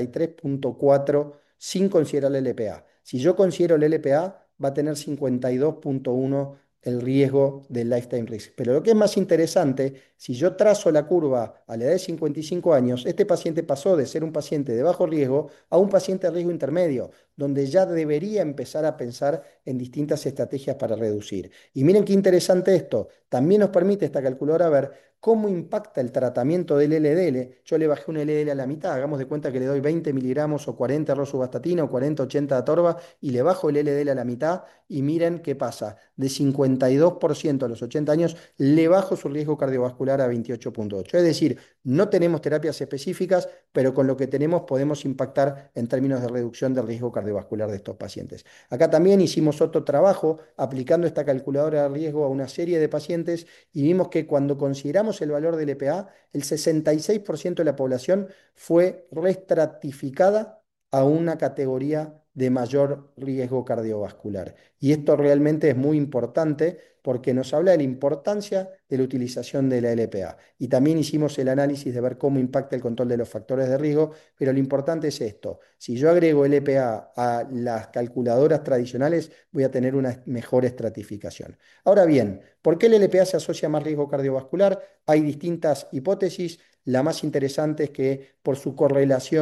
33,4 sin considerar el LPA. Si yo considero el LPA, va a tener 52,1 el riesgo del lifetime risk. Pero lo que es más interesante, si yo trazo la curva a la edad de 55 años, este paciente pasó de ser un paciente de bajo riesgo a un paciente de riesgo intermedio, donde ya debería empezar a pensar en distintas estrategias para reducir. Y miren qué interesante esto, también nos permite esta calculadora ver cómo impacta el tratamiento del LDL. Yo le bajé un LDL a la mitad, hagamos de cuenta que le doy 20 miligramos o 40 rosuvastatina o 40-80 atorva y le bajo el LDL a la mitad y miren qué pasa. De 52% a los 80 años le bajo su riesgo cardiovascular a 28,8. Es decir, no tenemos terapias específicas, pero con lo que tenemos podemos impactar en términos de reducción del riesgo cardiovascular de estos pacientes. Acá también hicimos otro trabajo aplicando esta calculadora de riesgo a una serie de pacientes y vimos que cuando consideramos el valor del EPA, el 66% de la población fue reestratificada a una categoría de mayor riesgo cardiovascular. Y esto realmente es muy importante porque nos habla de la importancia de la utilización de la LPA. Y también hicimos el análisis de ver cómo impacta el control de los factores de riesgo, pero lo importante es esto. Si yo agrego LPA a las calculadoras tradicionales, voy a tener una mejor estratificación. Ahora bien, ¿por qué el LPA se asocia a más riesgo cardiovascular? Hay distintas hipótesis. La más interesante es que por su correlación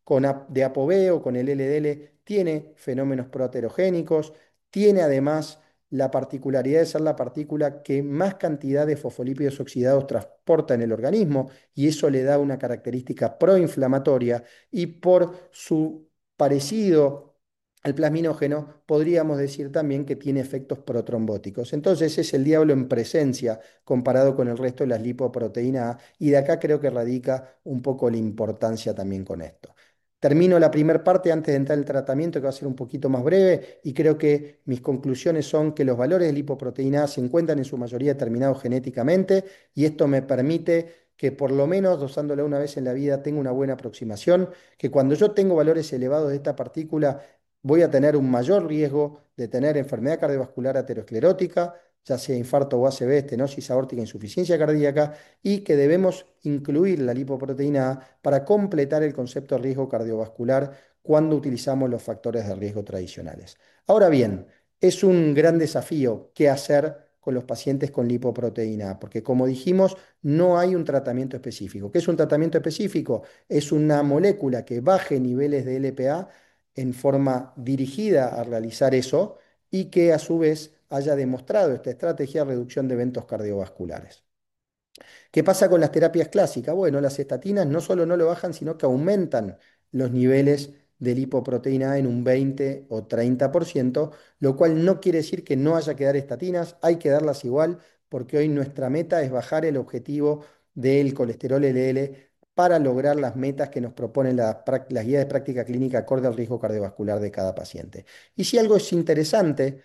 de ApoB o con el LDL tiene fenómenos proaterogénicos, tiene además la particularidad de ser la partícula que más cantidad de fosfolípidos oxidados transporta en el organismo y eso le da una característica proinflamatoria y por su parecido al plasminógeno podríamos decir también que tiene efectos protrombóticos. Entonces es el diablo en presencia comparado con el resto de las lipoproteínas A y de acá creo que radica un poco la importancia también con esto. Termino la primera parte antes de entrar al tratamiento, que va a ser un poquito más breve, y creo que mis conclusiones son que los valores de lipoproteína A se encuentran en su mayoría determinados genéticamente, y esto me permite que por lo menos dosándola una vez en la vida tenga una buena aproximación, que cuando yo tengo valores elevados de esta partícula voy a tener un mayor riesgo de tener enfermedad cardiovascular aterosclerótica, ya sea infarto o ACV, estenosis aórtica, insuficiencia cardíaca, y que debemos incluir la lipoproteína A para completar el concepto de riesgo cardiovascular cuando utilizamos los factores de riesgo tradicionales. Ahora bien, es un gran desafío qué hacer con los pacientes con lipoproteína A, porque como dijimos, no hay un tratamiento específico. ¿Qué es un tratamiento específico? Es una molécula que baje niveles de LPA en forma dirigida a realizar eso y que a su vez haya demostrado esta estrategia de reducción de eventos cardiovasculares. ¿Qué pasa con las terapias clásicas? Bueno, las estatinas no solo no lo bajan, sino que aumentan los niveles de lipoproteína A en un 20 o 30%, lo cual no quiere decir que no haya que dar estatinas, hay que darlas igual, porque hoy nuestra meta es bajar el objetivo del colesterol LDL para lograr las metas que nos proponen las guías de práctica clínica acorde al riesgo cardiovascular de cada paciente. Y si algo es interesante,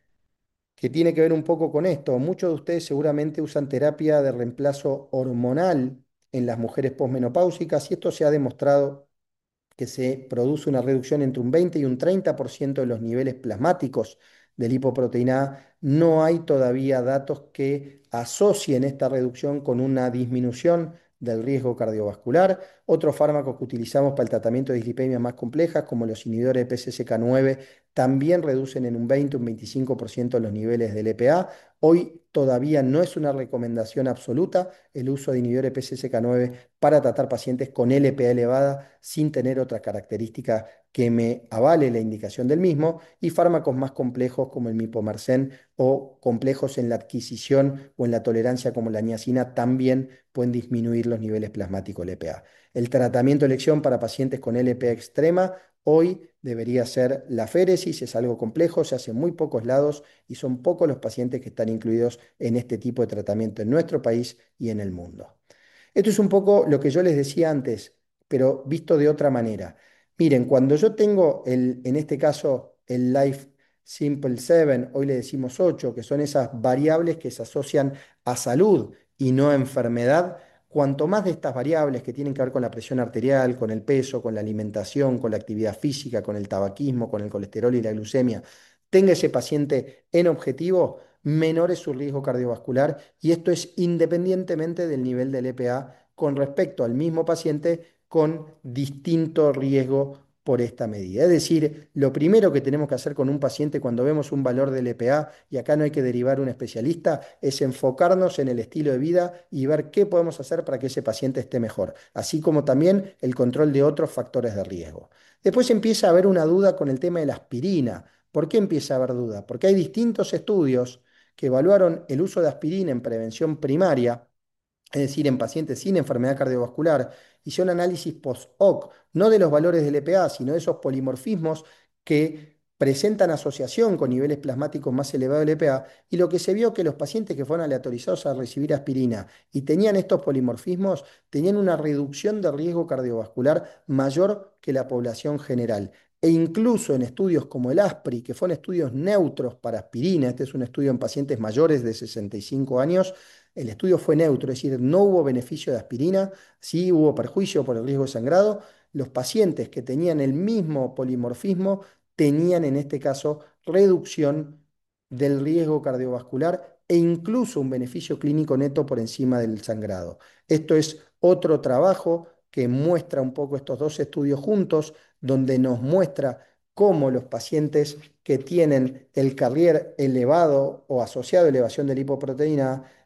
que tiene que ver un poco con esto. Muchos de ustedes seguramente usan terapia de reemplazo hormonal en las mujeres posmenopáusicas y esto se ha demostrado que se produce una reducción entre un 20 y un 30% de los niveles plasmáticos de lipoproteína A. No hay todavía datos que asocien esta reducción con una disminución del riesgo cardiovascular. Otros fármacos que utilizamos para el tratamiento de dislipemias más complejas, como los inhibidores de PCSK9, también reducen en un 20 o un 25% los niveles del EPA. Hoy todavía no es una recomendación absoluta el uso de inhibidores de PCSK9 para tratar pacientes con LPA elevada sin tener otra característica que me avale la indicación del mismo, y fármacos más complejos como el mipomersen o complejos en la adquisición o en la tolerancia como la niacina también pueden disminuir los niveles plasmáticos LPA. El tratamiento de elección para pacientes con LPA extrema hoy debería ser la féresis, es algo complejo, se hace en muy pocos lados y son pocos los pacientes que están incluidos en este tipo de tratamiento en nuestro país y en el mundo. Esto es un poco lo que yo les decía antes, pero visto de otra manera. Miren, cuando yo tengo en este caso el Life Simple 7, hoy le decimos 8, que son esas variables que se asocian a salud y no a enfermedad, cuanto más de estas variables que tienen que ver con la presión arterial, con el peso, con la alimentación, con la actividad física, con el tabaquismo, con el colesterol y la glucemia, tenga ese paciente en objetivo, menor es su riesgo cardiovascular y esto es independientemente del nivel del EPA con respecto al mismo paciente con distinto riesgo por esta medida. Es decir, lo primero que tenemos que hacer con un paciente cuando vemos un valor del EPA, y acá no hay que derivar un especialista, es enfocarnos en el estilo de vida y ver qué podemos hacer para que ese paciente esté mejor, así como también el control de otros factores de riesgo. Después empieza a haber una duda con el tema de la aspirina. ¿Por qué empieza a haber duda? Porque hay distintos estudios que evaluaron el uso de aspirina en prevención primaria, es decir, en pacientes sin enfermedad cardiovascular, hicieron análisis post-hoc, no de los valores del EPA, sino de esos polimorfismos que presentan asociación con niveles plasmáticos más elevados del EPA, y lo que se vio que los pacientes que fueron aleatorizados a recibir aspirina y tenían estos polimorfismos, tenían una reducción de riesgo cardiovascular mayor que la población general. E incluso en estudios como el ASPRI, que fueron estudios neutros para aspirina, este es un estudio en pacientes mayores de 65 años, el estudio fue neutro, es decir, no hubo beneficio de aspirina, sí hubo perjuicio por el riesgo de sangrado. Los pacientes que tenían el mismo polimorfismo tenían en este caso reducción del riesgo cardiovascular e incluso un beneficio clínico neto por encima del sangrado. Esto es otro trabajo que muestra un poco estos dos estudios juntos, donde nos muestra cómo los pacientes que tienen el carrier elevado o asociado a elevación de lipoproteína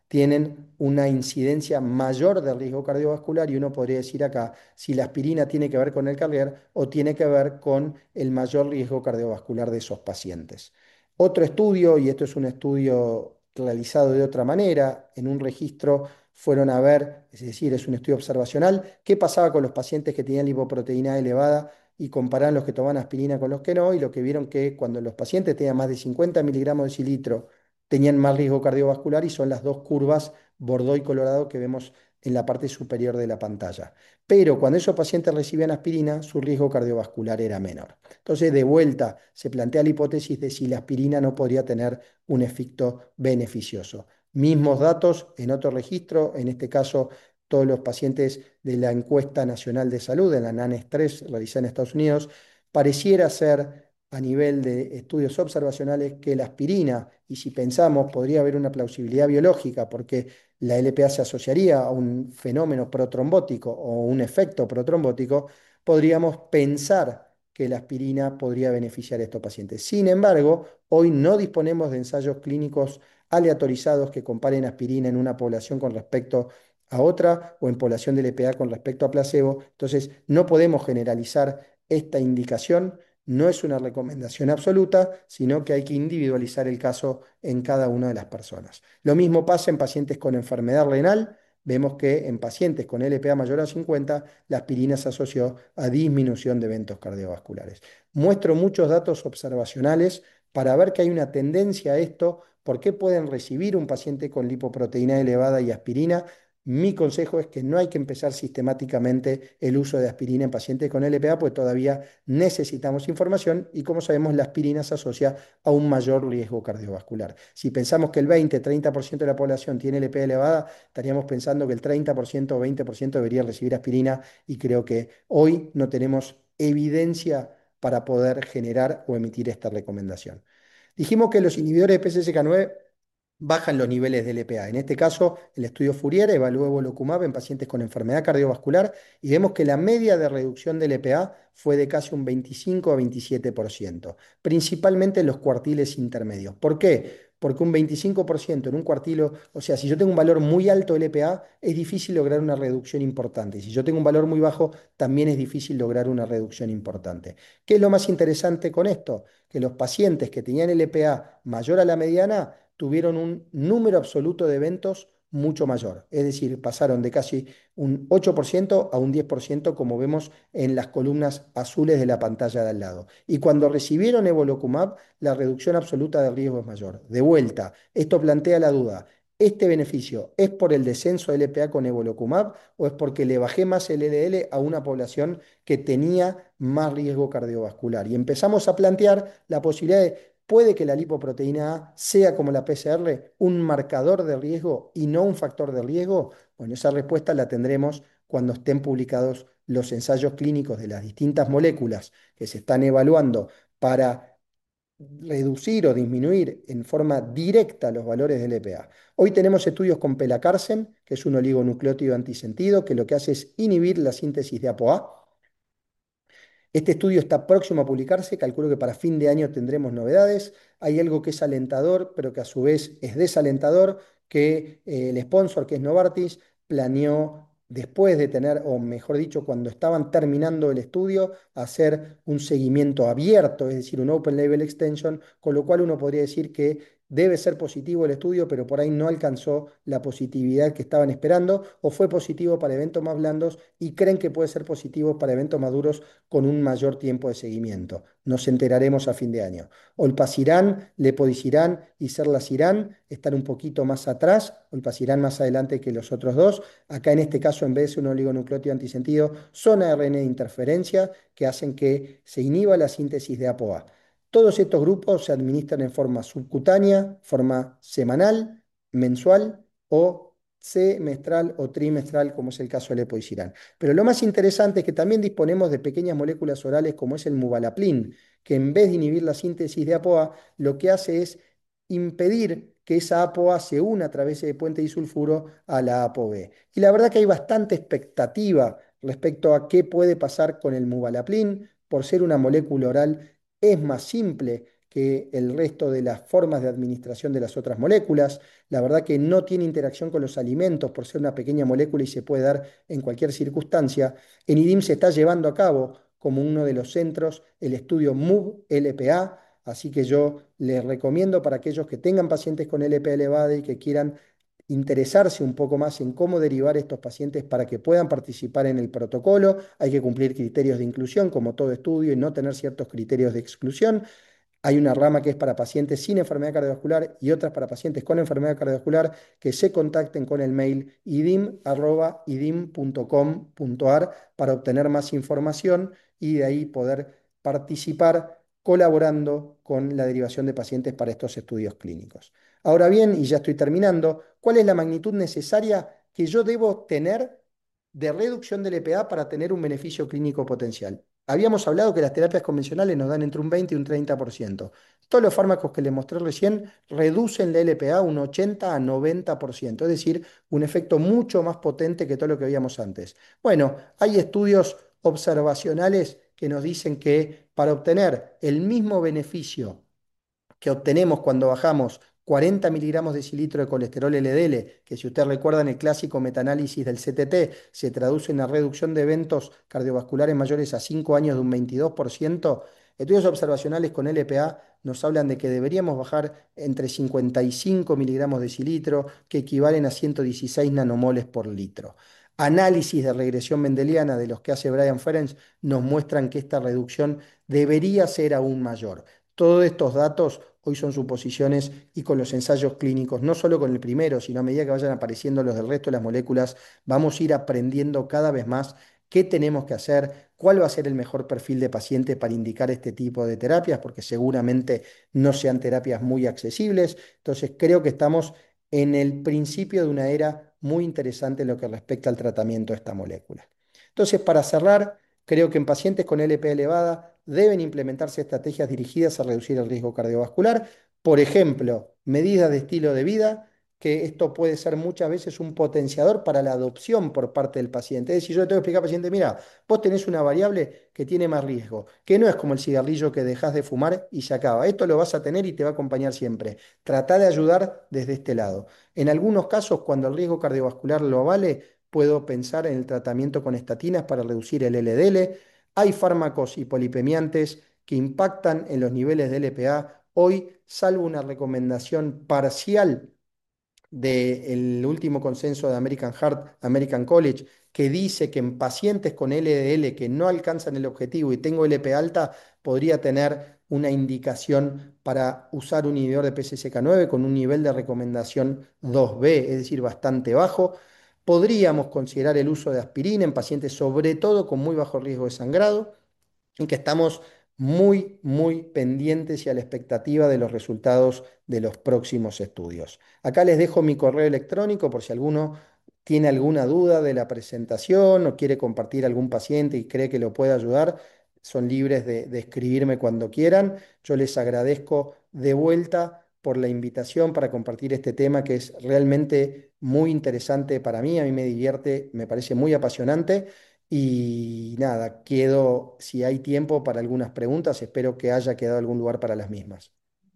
tienen una incidencia mayor de riesgo cardiovascular y uno podría decir acá si la aspirina tiene que ver con el Carrier o tiene que ver con el mayor riesgo cardiovascular de esos pacientes. Otro estudio, y esto es un estudio realizado de otra manera, en un registro fueron a ver, es decir, es un estudio observacional, qué pasaba con los pacientes que tenían lipoproteína elevada y compararon los que tomaban aspirina con los que no, y lo que vieron que cuando los pacientes tenían más de 50 miligramos de cilitro, tenían más riesgo cardiovascular y son las dos curvas Bordeaux y Colorado que vemos en la parte superior de la pantalla. Pero cuando esos pacientes recibían aspirina, su riesgo cardiovascular era menor. Entonces, de vuelta, se plantea la hipótesis de si la aspirina no podría tener un efecto beneficioso. Mismos datos en otro registro, en este caso todos los pacientes de la encuesta nacional de salud, de la NANES 3, realizada en Estados Unidos, pareciera ser a nivel de estudios observacionales que la aspirina, y si pensamos, podría haber una plausibilidad biológica, porque la LPA se asociaría a un fenómeno protrombótico o un efecto protrombótico, podríamos pensar que la aspirina podría beneficiar a estos pacientes. Sin embargo, hoy no disponemos de ensayos clínicos aleatorizados que comparen aspirina en una población con respecto a otra o en población de LPA con respecto a placebo. Entonces, no podemos generalizar esta indicación. No es una recomendación absoluta, sino que hay que individualizar el caso en cada una de las personas. Lo mismo pasa en pacientes con enfermedad renal. Vemos que en pacientes con LPA mayor a 50, la aspirina se asoció a disminución de eventos cardiovasculares. Muestro muchos datos observacionales para ver que hay una tendencia a esto. ¿Por qué pueden recibir un paciente con lipoproteína elevada y aspirina? Mi consejo es que no hay que empezar sistemáticamente el uso de aspirina en pacientes con LPA, pues todavía necesitamos información y como sabemos la aspirina se asocia a un mayor riesgo cardiovascular. Si pensamos que el 20-30% de la población tiene LPA elevada, estaríamos pensando que el 30% o 20% debería recibir aspirina y creo que hoy no tenemos evidencia para poder generar o emitir esta recomendación. Dijimos que los inhibidores de PCSK9 bajan los niveles de LPA. En este caso, el estudio Fourier evaluó evolocumab en pacientes con enfermedad cardiovascular y vemos que la media de reducción de LPA fue de casi un 25 a 27%, principalmente en los cuartiles intermedios. ¿Por qué? Porque un 25% en un cuartilo, o sea, si yo tengo un valor muy alto de LPA, es difícil lograr una reducción importante. Y si yo tengo un valor muy bajo, también es difícil lograr una reducción importante. ¿Qué es lo más interesante con esto? Que los pacientes que tenían LPA mayor a la mediana tuvieron un número absoluto de eventos mucho mayor. Es decir, pasaron de casi un 8% a un 10%, como vemos en las columnas azules de la pantalla de al lado. Y cuando recibieron evolocumab, la reducción absoluta de riesgo es mayor. De vuelta, esto plantea la duda. ¿Este beneficio es por el descenso del LPA con evolocumab o es porque le bajé más el LDL a una población que tenía más riesgo cardiovascular? Y empezamos a plantear la posibilidad de ¿puede que la lipoproteína A sea como la PCR un marcador de riesgo y no un factor de riesgo? Bueno, esa respuesta la tendremos cuando estén publicados los ensayos clínicos de las distintas moléculas que se están evaluando para reducir o disminuir en forma directa los valores del EPA. Hoy tenemos estudios con pelacarsen, que es un oligonucleótido antisentido, que lo que hace es inhibir la síntesis de ApoA. Este estudio está próximo a publicarse, calculo que para fin de año tendremos novedades. Hay algo que es alentador, pero que a su vez es desalentador, que el sponsor, que es Novartis, planeó después de tener, o mejor dicho, cuando estaban terminando el estudio, hacer un seguimiento abierto, es decir, un open label extension, con lo cual uno podría decir que debe ser positivo el estudio, pero por ahí no alcanzó la positividad que estaban esperando, o fue positivo para eventos más blandos y creen que puede ser positivo para eventos maduros con un mayor tiempo de seguimiento. Nos enteraremos a fin de año. Olpasirán, Lepodisirán y Serlasirán están un poquito más atrás, Olpasirán más adelante que los otros dos. Acá en este caso, en vez de ser un oligonucleótido antisentido, son ARN de interferencia que hacen que se inhiba la síntesis de ApoA. Todos estos grupos se administran en forma subcutánea, forma semanal, mensual o semestral o trimestral, como es el caso del epoisirán. Pero lo más interesante es que también disponemos de pequeñas moléculas orales como es el muvalaplin, que en vez de inhibir la síntesis de ApoA, lo que hace es impedir que esa ApoA se una a través de puente disulfuro a la ApoB. Y la verdad que hay bastante expectativa respecto a qué puede pasar con el muvalaplin. Por ser una molécula oral, es más simple que el resto de las formas de administración de las otras moléculas. La verdad que no tiene interacción con los alimentos por ser una pequeña molécula y se puede dar en cualquier circunstancia. En IDIM se está llevando a cabo como uno de los centros el estudio MUV-LPA, así que yo les recomiendo para aquellos que tengan pacientes con LPA elevada y que quieran interesarse un poco más en cómo derivar estos pacientes para que puedan participar en el protocolo. Hay que cumplir criterios de inclusión, como todo estudio, y no tener ciertos criterios de exclusión. Hay una rama que es para pacientes sin enfermedad cardiovascular y otras para pacientes con enfermedad cardiovascular que se contacten con el mail idim@idim.com.ar para obtener más información y de ahí poder participar colaborando con la derivación de pacientes para estos estudios clínicos. Ahora bien, y ya estoy terminando, ¿cuál es la magnitud necesaria que yo debo tener de reducción del EPA para tener un beneficio clínico potencial? Habíamos hablado que las terapias convencionales nos dan entre un 20 y un 30%. Todos los fármacos que les mostré recién reducen la LPA un 80 a 90%, es decir, un efecto mucho más potente que todo lo que veíamos antes. Bueno, hay estudios observacionales que nos dicen que para obtener el mismo beneficio que obtenemos cuando bajamos 40 miligramos de cilitro de colesterol LDL, que si ustedes recuerdan el clásico metaanálisis del CTT, se traduce en una reducción de eventos cardiovasculares mayores a 5 años de un 22%. Estudios observacionales con LPA nos hablan de que deberíamos bajar entre 55 miligramos de cilitro, que equivalen a 116 nanomoles por litro. Análisis de regresión mendeliana de los que hace Brian Ferenc nos muestran que esta reducción debería ser aún mayor. Todos estos datos hoy son suposiciones y con los ensayos clínicos, no solo con el primero, sino a medida que vayan apareciendo los del resto de las moléculas, vamos a ir aprendiendo cada vez más qué tenemos que hacer, cuál va a ser el mejor perfil de paciente para indicar este tipo de terapias, porque seguramente no sean terapias muy accesibles. Entonces creo que estamos en el principio de una era muy interesante en lo que respecta al tratamiento de esta molécula. Entonces, para cerrar, creo que en pacientes con LP elevada deben implementarse estrategias dirigidas a reducir el riesgo cardiovascular. Por ejemplo, medidas de estilo de vida, que esto puede ser muchas veces un potenciador para la adopción por parte del paciente. Es decir, yo le tengo que explicar al paciente, mira, vos tenés una variable que tiene más riesgo, que no es como el cigarrillo que dejás de fumar y se acaba. Esto lo vas a tener y te va a acompañar siempre. Trata de ayudar desde este lado. En algunos casos, cuando el riesgo cardiovascular lo vale, puedo pensar en el tratamiento con estatinas para reducir el LDL. Hay fármacos hipolipemiantes que impactan en los niveles de LPA. Hoy, salvo una recomendación parcial del último consenso de American Heart, American College, que dice que en pacientes con LDL que no alcanzan el objetivo y tengo LP alta, podría tener una indicación para usar un inhibidor de PCSK9 con un nivel de recomendación 2B, es decir, bastante bajo. Podríamos considerar el uso de aspirina en pacientes, sobre todo con muy bajo riesgo de sangrado y que estamos muy, muy pendientes y a la expectativa de los resultados de los próximos estudios. Acá les dejo mi correo electrónico por si alguno tiene alguna duda de la presentación o quiere compartir algún paciente y cree que lo puede ayudar. Son libres de escribirme cuando quieran. Yo les agradezco de vuelta por la invitación para compartir este tema que es realmente muy interesante para mí. A mí me divierte, me parece muy apasionante. Y nada, quedo, si hay tiempo para algunas preguntas, espero que haya quedado algún lugar para las mismas.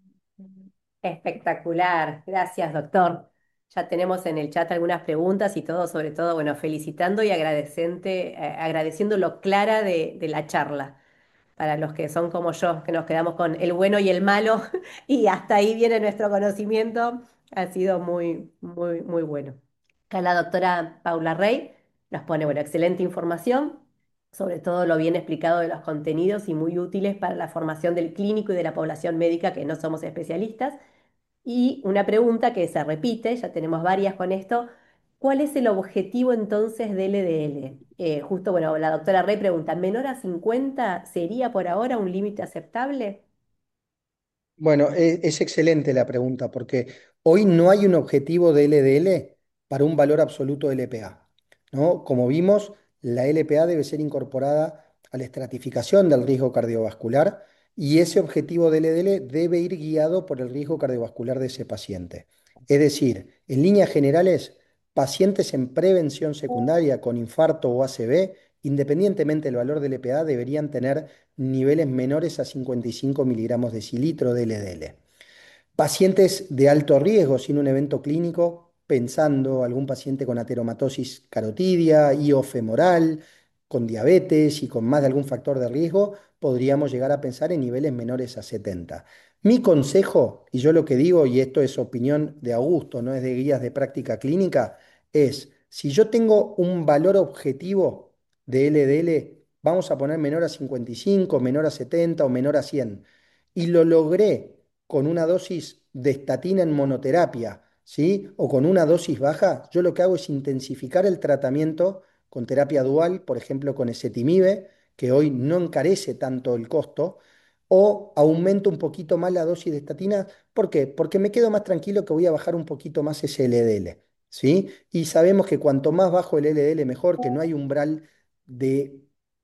Espectacular, gracias doctor. Ya tenemos en el chat algunas preguntas y todo, sobre todo, bueno, felicitando y agradeciendo lo clara de la charla. Para los que son como yo, que nos quedamos con el bueno y el malo, y hasta ahí viene nuestro conocimiento, ha sido muy, muy, muy bueno. Acá la doctora Paula Rey nos pone, bueno, excelente información, sobre todo lo bien explicado de los contenidos y muy útiles para la formación del clínico y de la población médica que no somos especialistas. Y una pregunta que se repite, ya tenemos varias con esto, ¿cuál es el objetivo entonces del LDL? Justo, bueno, la doctora Rey pregunta, ¿menor a 50 sería por ahora un límite aceptable? Bueno, es excelente la pregunta porque hoy no hay un objetivo de LDL para un valor absoluto de LPA, ¿no? Como vimos, la LPA debe ser incorporada a la estratificación del riesgo cardiovascular y ese objetivo de LDL debe ir guiado por el riesgo cardiovascular de ese paciente. Es decir, en líneas generales, pacientes en prevención secundaria con infarto o ACV independientemente del valor del LPA, deberían tener niveles menores a 55 miligramos decilitro de LDL. Pacientes de alto riesgo sin un evento clínico, pensando algún paciente con ateromatosis carotidia, IO femoral, con diabetes y con más de algún factor de riesgo, podríamos llegar a pensar en niveles menores a 70. Mi consejo, y yo lo que digo, y esto es opinión de Augusto, no es de guías de práctica clínica, es, si yo tengo un valor objetivo de LDL, vamos a poner menor a 55, menor a 70 o menor a 100, y lo logré con una dosis de estatina en monoterapia, ¿sí? O con una dosis baja, yo lo que hago es intensificar el tratamiento con terapia dual, por ejemplo, con ezetimibe, que hoy no encarece tanto el costo, o aumento un poquito más la dosis de estatina. ¿Por qué? Porque me quedo más tranquilo que voy a bajar un poquito más ese LDL, ¿sí? Y sabemos que cuanto más bajo el LDL, mejor, que no hay umbral de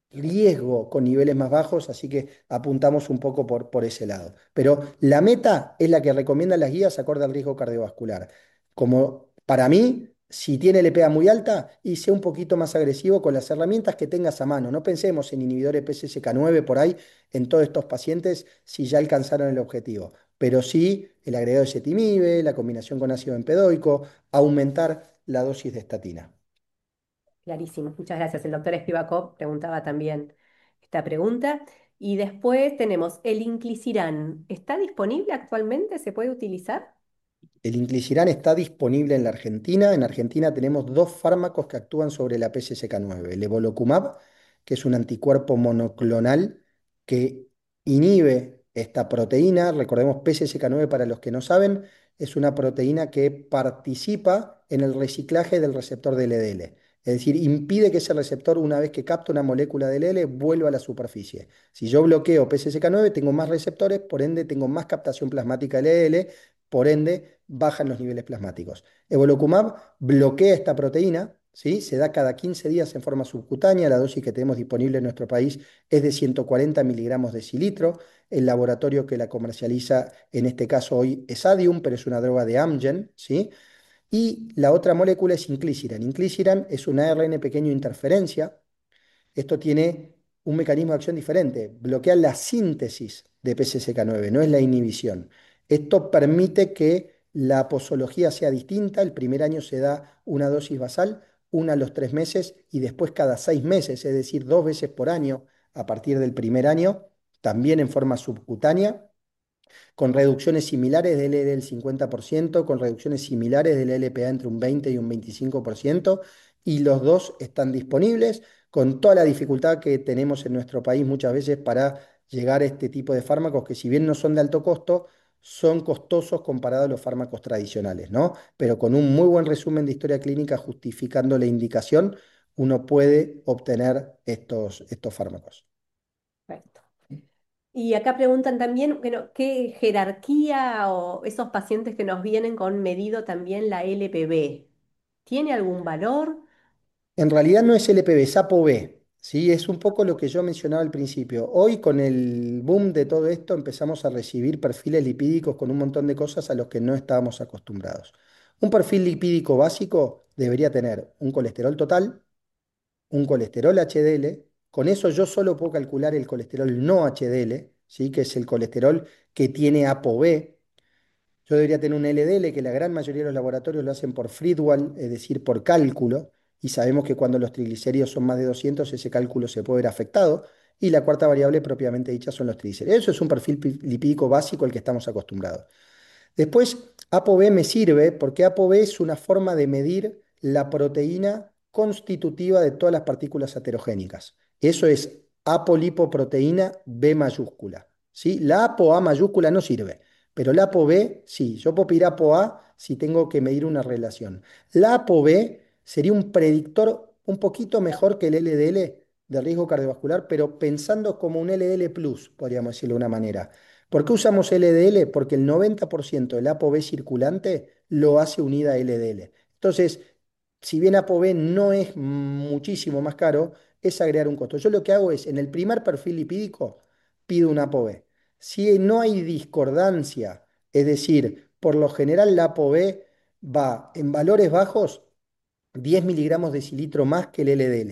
riesgo con niveles más bajos, así que apuntamos un poco por ese lado. Pero la meta es la que recomiendan las guías acorde al riesgo cardiovascular. Como para mí, si tiene LPA muy alta, y sea un poquito más agresivo con las herramientas que tengas a mano. No pensemos en inhibidores PCSK9 por ahí en todos estos pacientes si ya alcanzaron el objetivo. Pero sí el agregado de ezetimibe, la combinación con ácido empedoico, aumentar la dosis de estatina. Clarísimo, muchas gracias. El doctor Spivakov preguntaba también esta pregunta. Y después tenemos el inclisiran. ¿Está disponible actualmente? ¿Se puede utilizar? El inclisiran está disponible en la Argentina. En Argentina tenemos dos fármacos que actúan sobre la PCSK9. El evolocumab, que es un anticuerpo monoclonal que inhibe esta proteína. Recordemos, PCSK9, para los que no saben, es una proteína que participa en el reciclaje del receptor de LDL. Es decir, impide que ese receptor, una vez que capta una molécula de LDL, vuelva a la superficie. Si yo bloqueo PCSK9, tengo más receptores, por ende tengo más captación plasmática de LDL, por ende bajan los niveles plasmáticos. Evolocumab bloquea esta proteína, ¿sí? Se da cada 15 días en forma subcutánea. La dosis que tenemos disponible en nuestro país es de 140 miligramos de cilitro. El laboratorio que la comercializa en este caso hoy es Adium, pero es una droga de Amgen, ¿sí? Y la otra molécula es inclisiran. Inclisiran es un ARN pequeño interferencia. Esto tiene un mecanismo de acción diferente. Bloquea la síntesis de PCSK9, no es la inhibición. Esto permite que la posología sea distinta. El primer año se da una dosis basal, una a los 3 meses y después cada 6 meses, es decir, 2 veces por año a partir del primer año, también en forma subcutánea, con reducciones similares del LDL del 50%, con reducciones similares del LPA entre un 20 y un 25%, y los dos están disponibles con toda la dificultad que tenemos en nuestro país muchas veces para llegar a este tipo de fármacos que, si bien no son de alto costo, son costosos comparados a los fármacos tradicionales, ¿no? Pero con un muy buen resumen de historia clínica justificando la indicación, uno puede obtener estos fármacos. Perfecto. Y acá preguntan también, bueno, ¿qué jerarquía o esos pacientes que nos vienen con medido también la LPB? ¿Tiene algún valor? En realidad no es LPB, es ApoB, ¿sí? Es un poco lo que yo mencionaba al principio. Hoy, con el boom de todo esto, empezamos a recibir perfiles lipídicos con un montón de cosas a los que no estábamos acostumbrados. Un perfil lipídico básico debería tener un colesterol total, un colesterol HDL. Con eso yo solo puedo calcular el colesterol no HDL, ¿sí? Que es el colesterol que tiene ApoB. Yo debería tener un LDL, que la gran mayoría de los laboratorios lo hacen por Friedwald, es decir, por cálculo, y sabemos que cuando los triglicéridos son más de 200, ese cálculo se puede ver afectado, y la cuarta variable propiamente dicha son los triglicéridos. Eso es un perfil lipídico básico al que estamos acostumbrados. Después, ApoB me sirve porque ApoB es una forma de medir la proteína constitutiva de todas las partículas aterogénicas. Eso es apolipoproteína B mayúscula, ¿sí? La ApoA mayúscula no sirve, pero la ApoB sí. Yo puedo pedir ApoA si tengo que medir una relación. La ApoB sería un predictor un poquito mejor que el LDL de riesgo cardiovascular, pero pensando como un LDL plus, podríamos decirlo de una manera. ¿Por qué usamos LDL? Porque el 90% del ApoB circulante lo hace unida a LDL. Entonces, si bien ApoB no es muchísimo más caro, es agregar un costo. Yo lo que hago es, en el primer perfil lipídico, pido un ApoB. Si no hay discordancia, es decir, por lo general la ApoB va en valores bajos 10 miligramos de cilitro más que el LDL.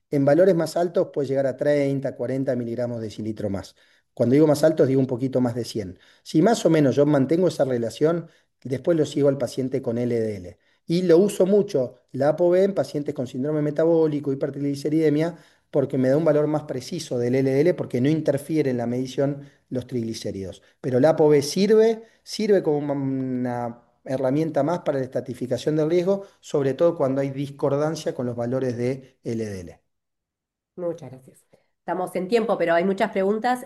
En valores más altos puede llegar a 30, 40 miligramos de decilitro más. Cuando digo más altos, digo un poquito más de 100. Si más o menos yo mantengo esa relación, después lo sigo al paciente con LDL. Y lo uso mucho, la ApoB, en pacientes con síndrome metabólico, hipertrigliceridemia, porque me da un valor más preciso del LDL, porque no interfiere en la medición los triglicéridos. Pero la ApoB sirve como una herramienta más para la estratificación del riesgo, sobre todo cuando hay discordancia con los valores de LDL. Muchas gracias. Estamos en tiempo, pero hay muchas preguntas.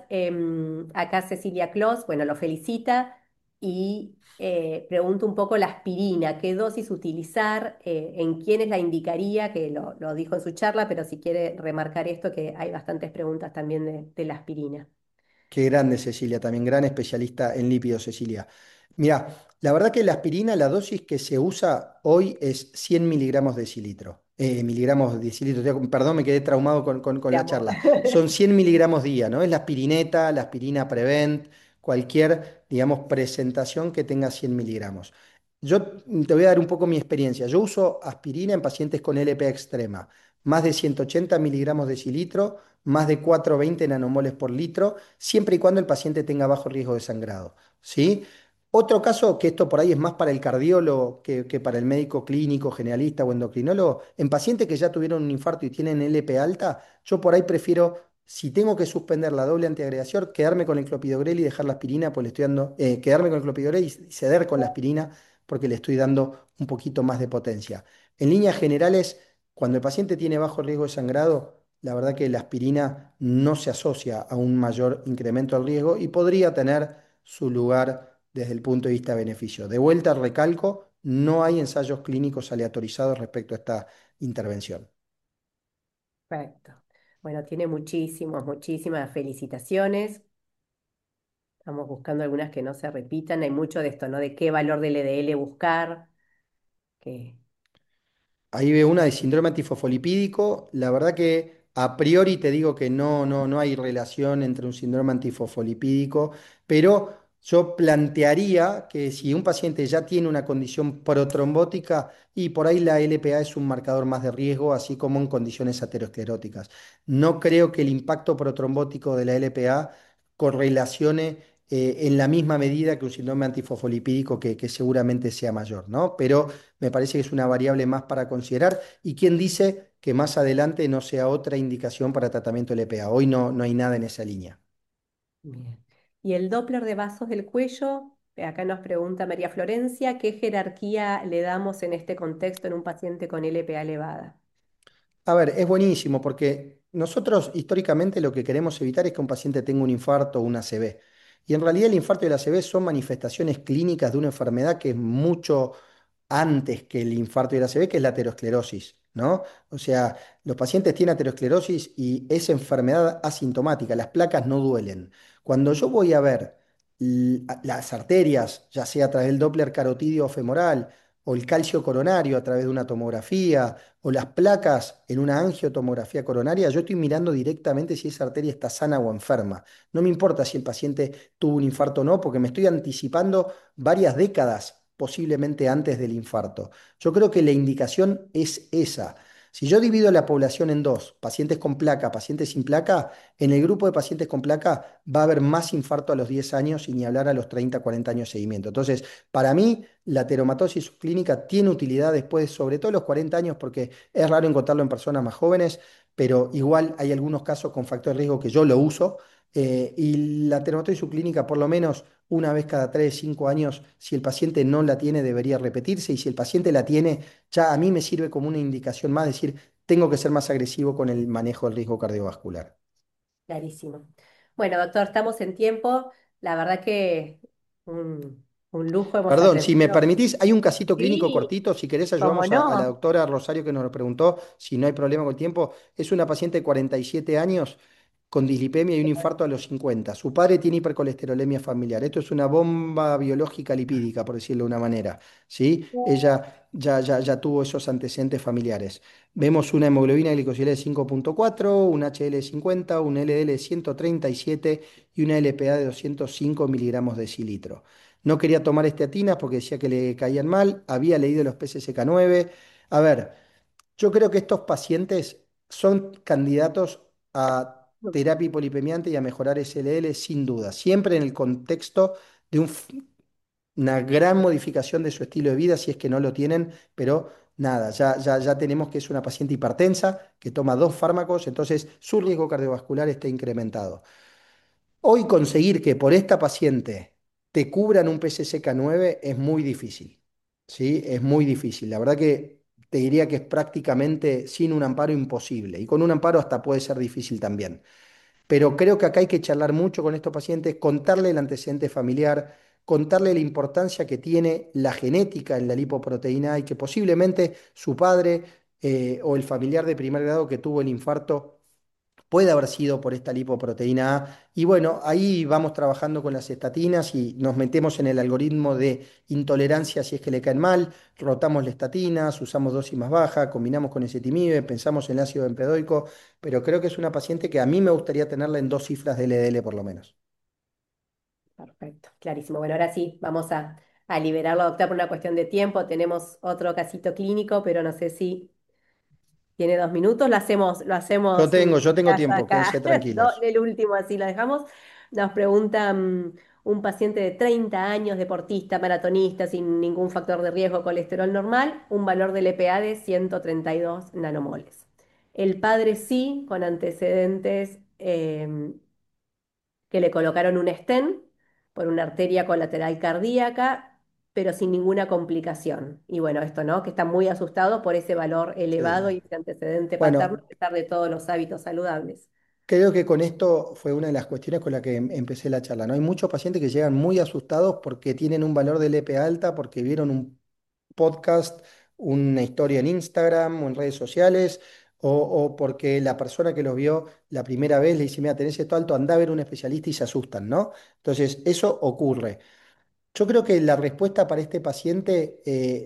Acá Cecilia Clos, bueno, lo felicita y pregunta un poco la aspirina, qué dosis utilizar, en quiénes la indicaría, que lo dijo en su charla, pero si quiere remarcar esto, que hay bastantes preguntas también de la aspirina. Qué grande Cecilia, también gran especialista en lípidos, Cecilia. Mira, la verdad que la aspirina, la dosis que se usa hoy es 100 miligramos de decilitro. Miligramos de decilitro, perdón, me quedé traumado con Te la amo. charla. Son 100 miligramos día, ¿no? Es la aspirineta, la aspirina Prevent, cualquier, digamos, presentación que tenga 100 miligramos. Yo te voy a dar un poco mi experiencia. Yo uso aspirina en pacientes con LPA extrema, más de 180 miligramos de decilitro, más de 420 nanomoles por litro, siempre y cuando el paciente tenga bajo riesgo de sangrado, ¿sí? Otro caso, que esto por ahí es más para el cardiólogo que para el médico clínico, generalista o endocrinólogo, en pacientes que ya tuvieron un infarto y tienen LP alta, yo por ahí prefiero, si tengo que suspender la doble antiagregación, quedarme con el clopidogrel y dejar la aspirina, pues le estoy dando, quedarme con el clopidogrel y ceder con la aspirina porque le estoy dando un poquito más de potencia. En líneas generales, cuando el paciente tiene bajo riesgo de sangrado, la verdad que la aspirina no se asocia a un mayor incremento del riesgo y podría tener su lugar desde el punto de vista de beneficio. De vuelta, recalco, no hay ensayos clínicos aleatorizados respecto a esta intervención. Perfecto. Bueno, tiene muchísimas felicitaciones. Estamos buscando algunas que no se repitan. Hay mucho de esto, ¿no? De qué valor del LDL buscar. Que... Ahí veo una de síndrome antifosfolipídico. La verdad que a priori te digo que no hay relación entre un síndrome antifosfolipídico, pero yo plantearía que si un paciente ya tiene una condición protrombótica y por ahí la LPA es un marcador más de riesgo, así como en condiciones ateroscleróticas. No creo que el impacto protrombótico de la LPA correlacione en la misma medida que un síndrome antifosfolipídico que seguramente sea mayor, ¿no? Pero me parece que es una variable más para considerar. ¿Y quién dice que más adelante no sea otra indicación para tratamiento LPA? Hoy no hay nada en esa línea. Bien. Y el Doppler de vasos del cuello, acá nos pregunta María Florencia, ¿qué jerarquía le damos en este contexto en un paciente con LPA elevada? A ver, es buenísimo porque nosotros históricamente lo que queremos evitar es que un paciente tenga un infarto o una ACV. Y en realidad el infarto y la ACV son manifestaciones clínicas de una enfermedad que es mucho antes que el infarto y la ACV, que es la aterosclerosis, ¿no? O sea, los pacientes tienen aterosclerosis y es enfermedad asintomática, las placas no duelen. Cuando yo voy a ver las arterias, ya sea a través del Doppler carotidio femoral o el calcio coronario a través de una tomografía o las placas en una angiotomografía coronaria, yo estoy mirando directamente si esa arteria está sana o enferma. No me importa si el paciente tuvo un infarto o no, porque me estoy anticipando varias décadas posiblemente antes del infarto. Yo creo que la indicación es esa. Si yo divido la población en dos, pacientes con placa, pacientes sin placa, en el grupo de pacientes con placa va a haber más infarto a los 10 años y ni hablar a los 30, 40 años de seguimiento. Entonces, para mí, la teromatosis clínica tiene utilidad después, sobre todo los 40 años, porque es raro encontrarlo en personas más jóvenes, pero igual hay algunos casos con factor de riesgo que yo lo uso. Y la terapeuta subclínica, por lo menos una vez cada 3, 5 años, si el paciente no la tiene, debería repetirse. Y si el paciente la tiene, ya a mí me sirve como una indicación más, decir, tengo que ser más agresivo con el manejo del riesgo cardiovascular. Clarísimo. Bueno, doctor, estamos en tiempo. La verdad que un lujo hemos Perdón, si me aprendido. permitís, hay un casito clínico Sí, cortito. Si querés, cómo ayudamos a la no. doctora Rosario que nos lo preguntó, si no hay problema con el tiempo. Es una paciente de 47 años con dislipemia y un infarto a los 50. Su padre tiene hipercolesterolemia familiar. Esto es una bomba biológica lipídica, por decirlo de una manera. ¿Sí? Ella ya tuvo esos antecedentes familiares. Vemos una hemoglobina glicosilada de 5,4, un HL de 50, un LDL de 137 y una LPA de 205 miligramos de cilitro. No quería tomar esteatinas porque decía que le caían mal. Había leído los PCSK9. A ver, yo creo que estos pacientes son candidatos a terapia hipolipemiante y a mejorar SLL sin duda, siempre en el contexto de una gran modificación de su estilo de vida, si es que no lo tienen, pero nada, ya tenemos que es una paciente hipertensa que toma dos fármacos, entonces su riesgo cardiovascular está incrementado. Hoy conseguir que por esta paciente te cubran un PCSK9 es muy difícil, ¿sí? Es muy difícil. La verdad que te diría que es prácticamente sin un amparo imposible y con un amparo hasta puede ser difícil también. Pero creo que acá hay que charlar mucho con estos pacientes, contarle el antecedente familiar, contarle la importancia que tiene la genética en la lipoproteína y que posiblemente su padre o el familiar de primer grado que tuvo el infarto puede haber sido por esta lipoproteína A. Y bueno, ahí vamos trabajando con las estatinas y nos metemos en el algoritmo de intolerancia si es que le caen mal, rotamos las estatinas, usamos dosis más baja, combinamos con ezetimibe, pensamos en el ácido bempedoico, pero creo que es una paciente que a mí me gustaría tenerla en dos cifras de LDL por lo menos. Perfecto, clarísimo. Bueno, ahora sí, vamos a liberarlo, doctor, por una cuestión de tiempo. Tenemos otro casito clínico, pero no sé si tiene 2 minutos. Lo hacemos Yo tengo ya tiempo, quédense acá. No, tranquilos. el último, así lo dejamos. Nos pregunta un paciente de 30 años, deportista, maratonista, sin ningún factor de riesgo, colesterol normal, un valor de LPA de 132 nanomoles. El padre sí, con antecedentes que le colocaron un stent por una arteria colateral cardíaca, pero sin ninguna complicación. Y bueno, esto, ¿no? Que está muy asustado por ese valor elevado Sí. y ese antecedente paterno, Bueno, a pesar de todos los hábitos saludables. creo que con esto fue una de las cuestiones con la que empecé la charla, ¿no? Hay muchos pacientes que llegan muy asustados porque tienen un valor de LP alta, porque vieron un podcast, una historia en Instagram o en redes sociales, o porque la persona que los vio la primera vez le dice, mira, tenés esto alto, anda a ver un especialista y se asustan, ¿no? Entonces, eso ocurre. Yo creo que la respuesta para este paciente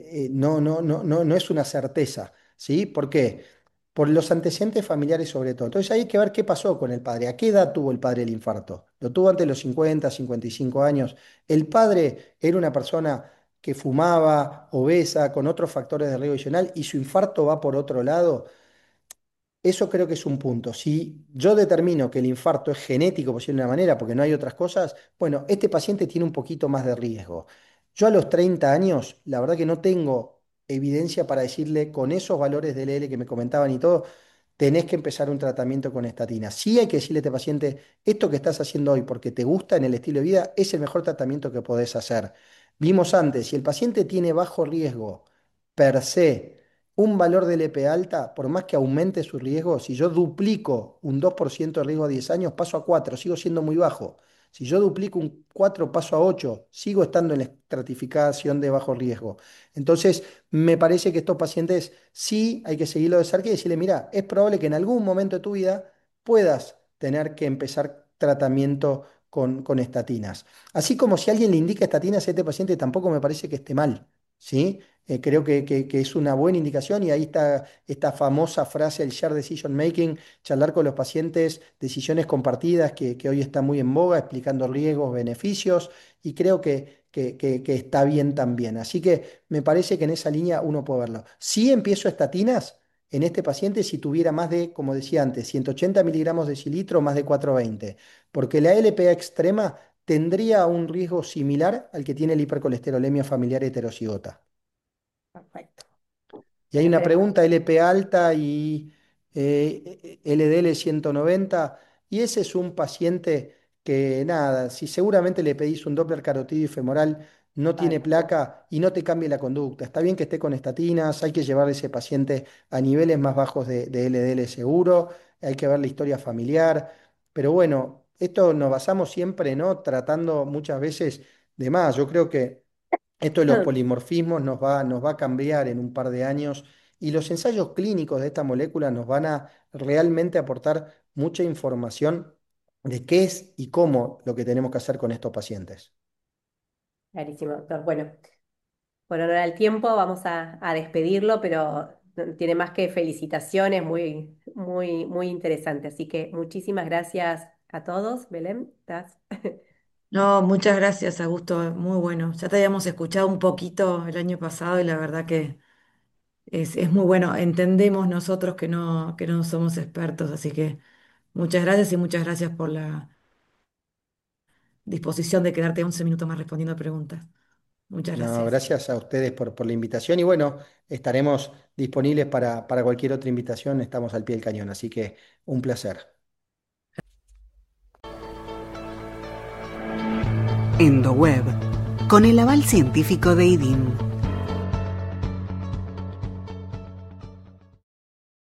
no es una certeza, ¿sí? ¿Por qué? Por los antecedentes familiares sobre todo. Entonces hay que ver qué pasó con el padre. ¿A qué edad tuvo el padre el infarto? ¿Lo tuvo antes de los 50, 55 años? ¿El padre era una persona que fumaba, obesa, con otros factores de riesgo adicional y su infarto va por otro lado? Eso creo que es un punto. Si yo determino que el infarto es genético, por decirlo de una manera, porque no hay otras cosas, bueno, este paciente tiene un poquito más de riesgo. Yo a los 30 años, la verdad que no tengo evidencia para decirle con esos valores del L que me comentaban y todo, tenés que empezar un tratamiento con estatina. Sí hay que decirle a este paciente, esto que estás haciendo hoy porque te gusta en el estilo de vida es el mejor tratamiento que podés hacer. Vimos antes, si el paciente tiene bajo riesgo per se, un valor de LP alta, por más que aumente su riesgo, si yo duplico un 2% de riesgo a 10 años, paso a 4, sigo siendo muy bajo. Si yo duplico un 4, paso a 8, sigo estando en la estratificación de bajo riesgo. Entonces, me parece que estos pacientes sí hay que seguirlo de cerca y decirle, mira, es probable que en algún momento de tu vida puedas tener que empezar tratamiento con estatinas. Así como si alguien le indica estatinas a este paciente, tampoco me parece que esté mal, ¿sí? Creo que es una buena indicación y ahí está esta famosa frase, el share decision making, charlar con los pacientes, decisiones compartidas, que hoy está muy en boga, explicando riesgos, beneficios, y creo que está bien también. Así que me parece que en esa línea uno puede verlo. Si empiezo estatinas en este paciente si tuviera más de, como decía antes, 180 miligramos de cilitro, más de 420, porque la LPA extrema tendría un riesgo similar al que tiene la hipercolesterolemia familiar heterozigota. Perfecto. Y hay Bueno, una tenemos. pregunta, LP alta y LDL 190, y ese es un paciente que nada, si seguramente le pedís un Doppler carotidio y femoral, no tiene Vale. placa y no te cambie la conducta. Está bien que esté con estatinas, hay que llevar a ese paciente a niveles más bajos de LDL seguro, hay que ver la historia familiar, pero bueno, esto nos basamos siempre, ¿no? Tratando muchas veces de más. Yo creo que esto de los polimorfismos nos va a cambiar en un par de años y los ensayos clínicos de esta molécula nos van a realmente aportar mucha información de qué es y cómo lo que tenemos que hacer con estos pacientes. Clarísimo, doctor. Bueno, por honor al tiempo, vamos a despedirlo, pero no tiene más que felicitaciones, muy, muy, muy interesante. Así que muchísimas gracias a todos. Belén, ¿estás? No, muchas gracias, Augusto, muy bueno. Ya te habíamos escuchado un poquito el año pasado y la verdad que es muy bueno. Entendemos nosotros que no somos expertos, así que muchas gracias y muchas gracias por la disposición de quedarte 11 minutos más respondiendo preguntas. Muchas No, gracias. gracias a ustedes por la invitación y bueno, estaremos disponibles para cualquier otra invitación, estamos al pie del cañón, así que un placer. EndoWeb, con el aval científico de IDIN.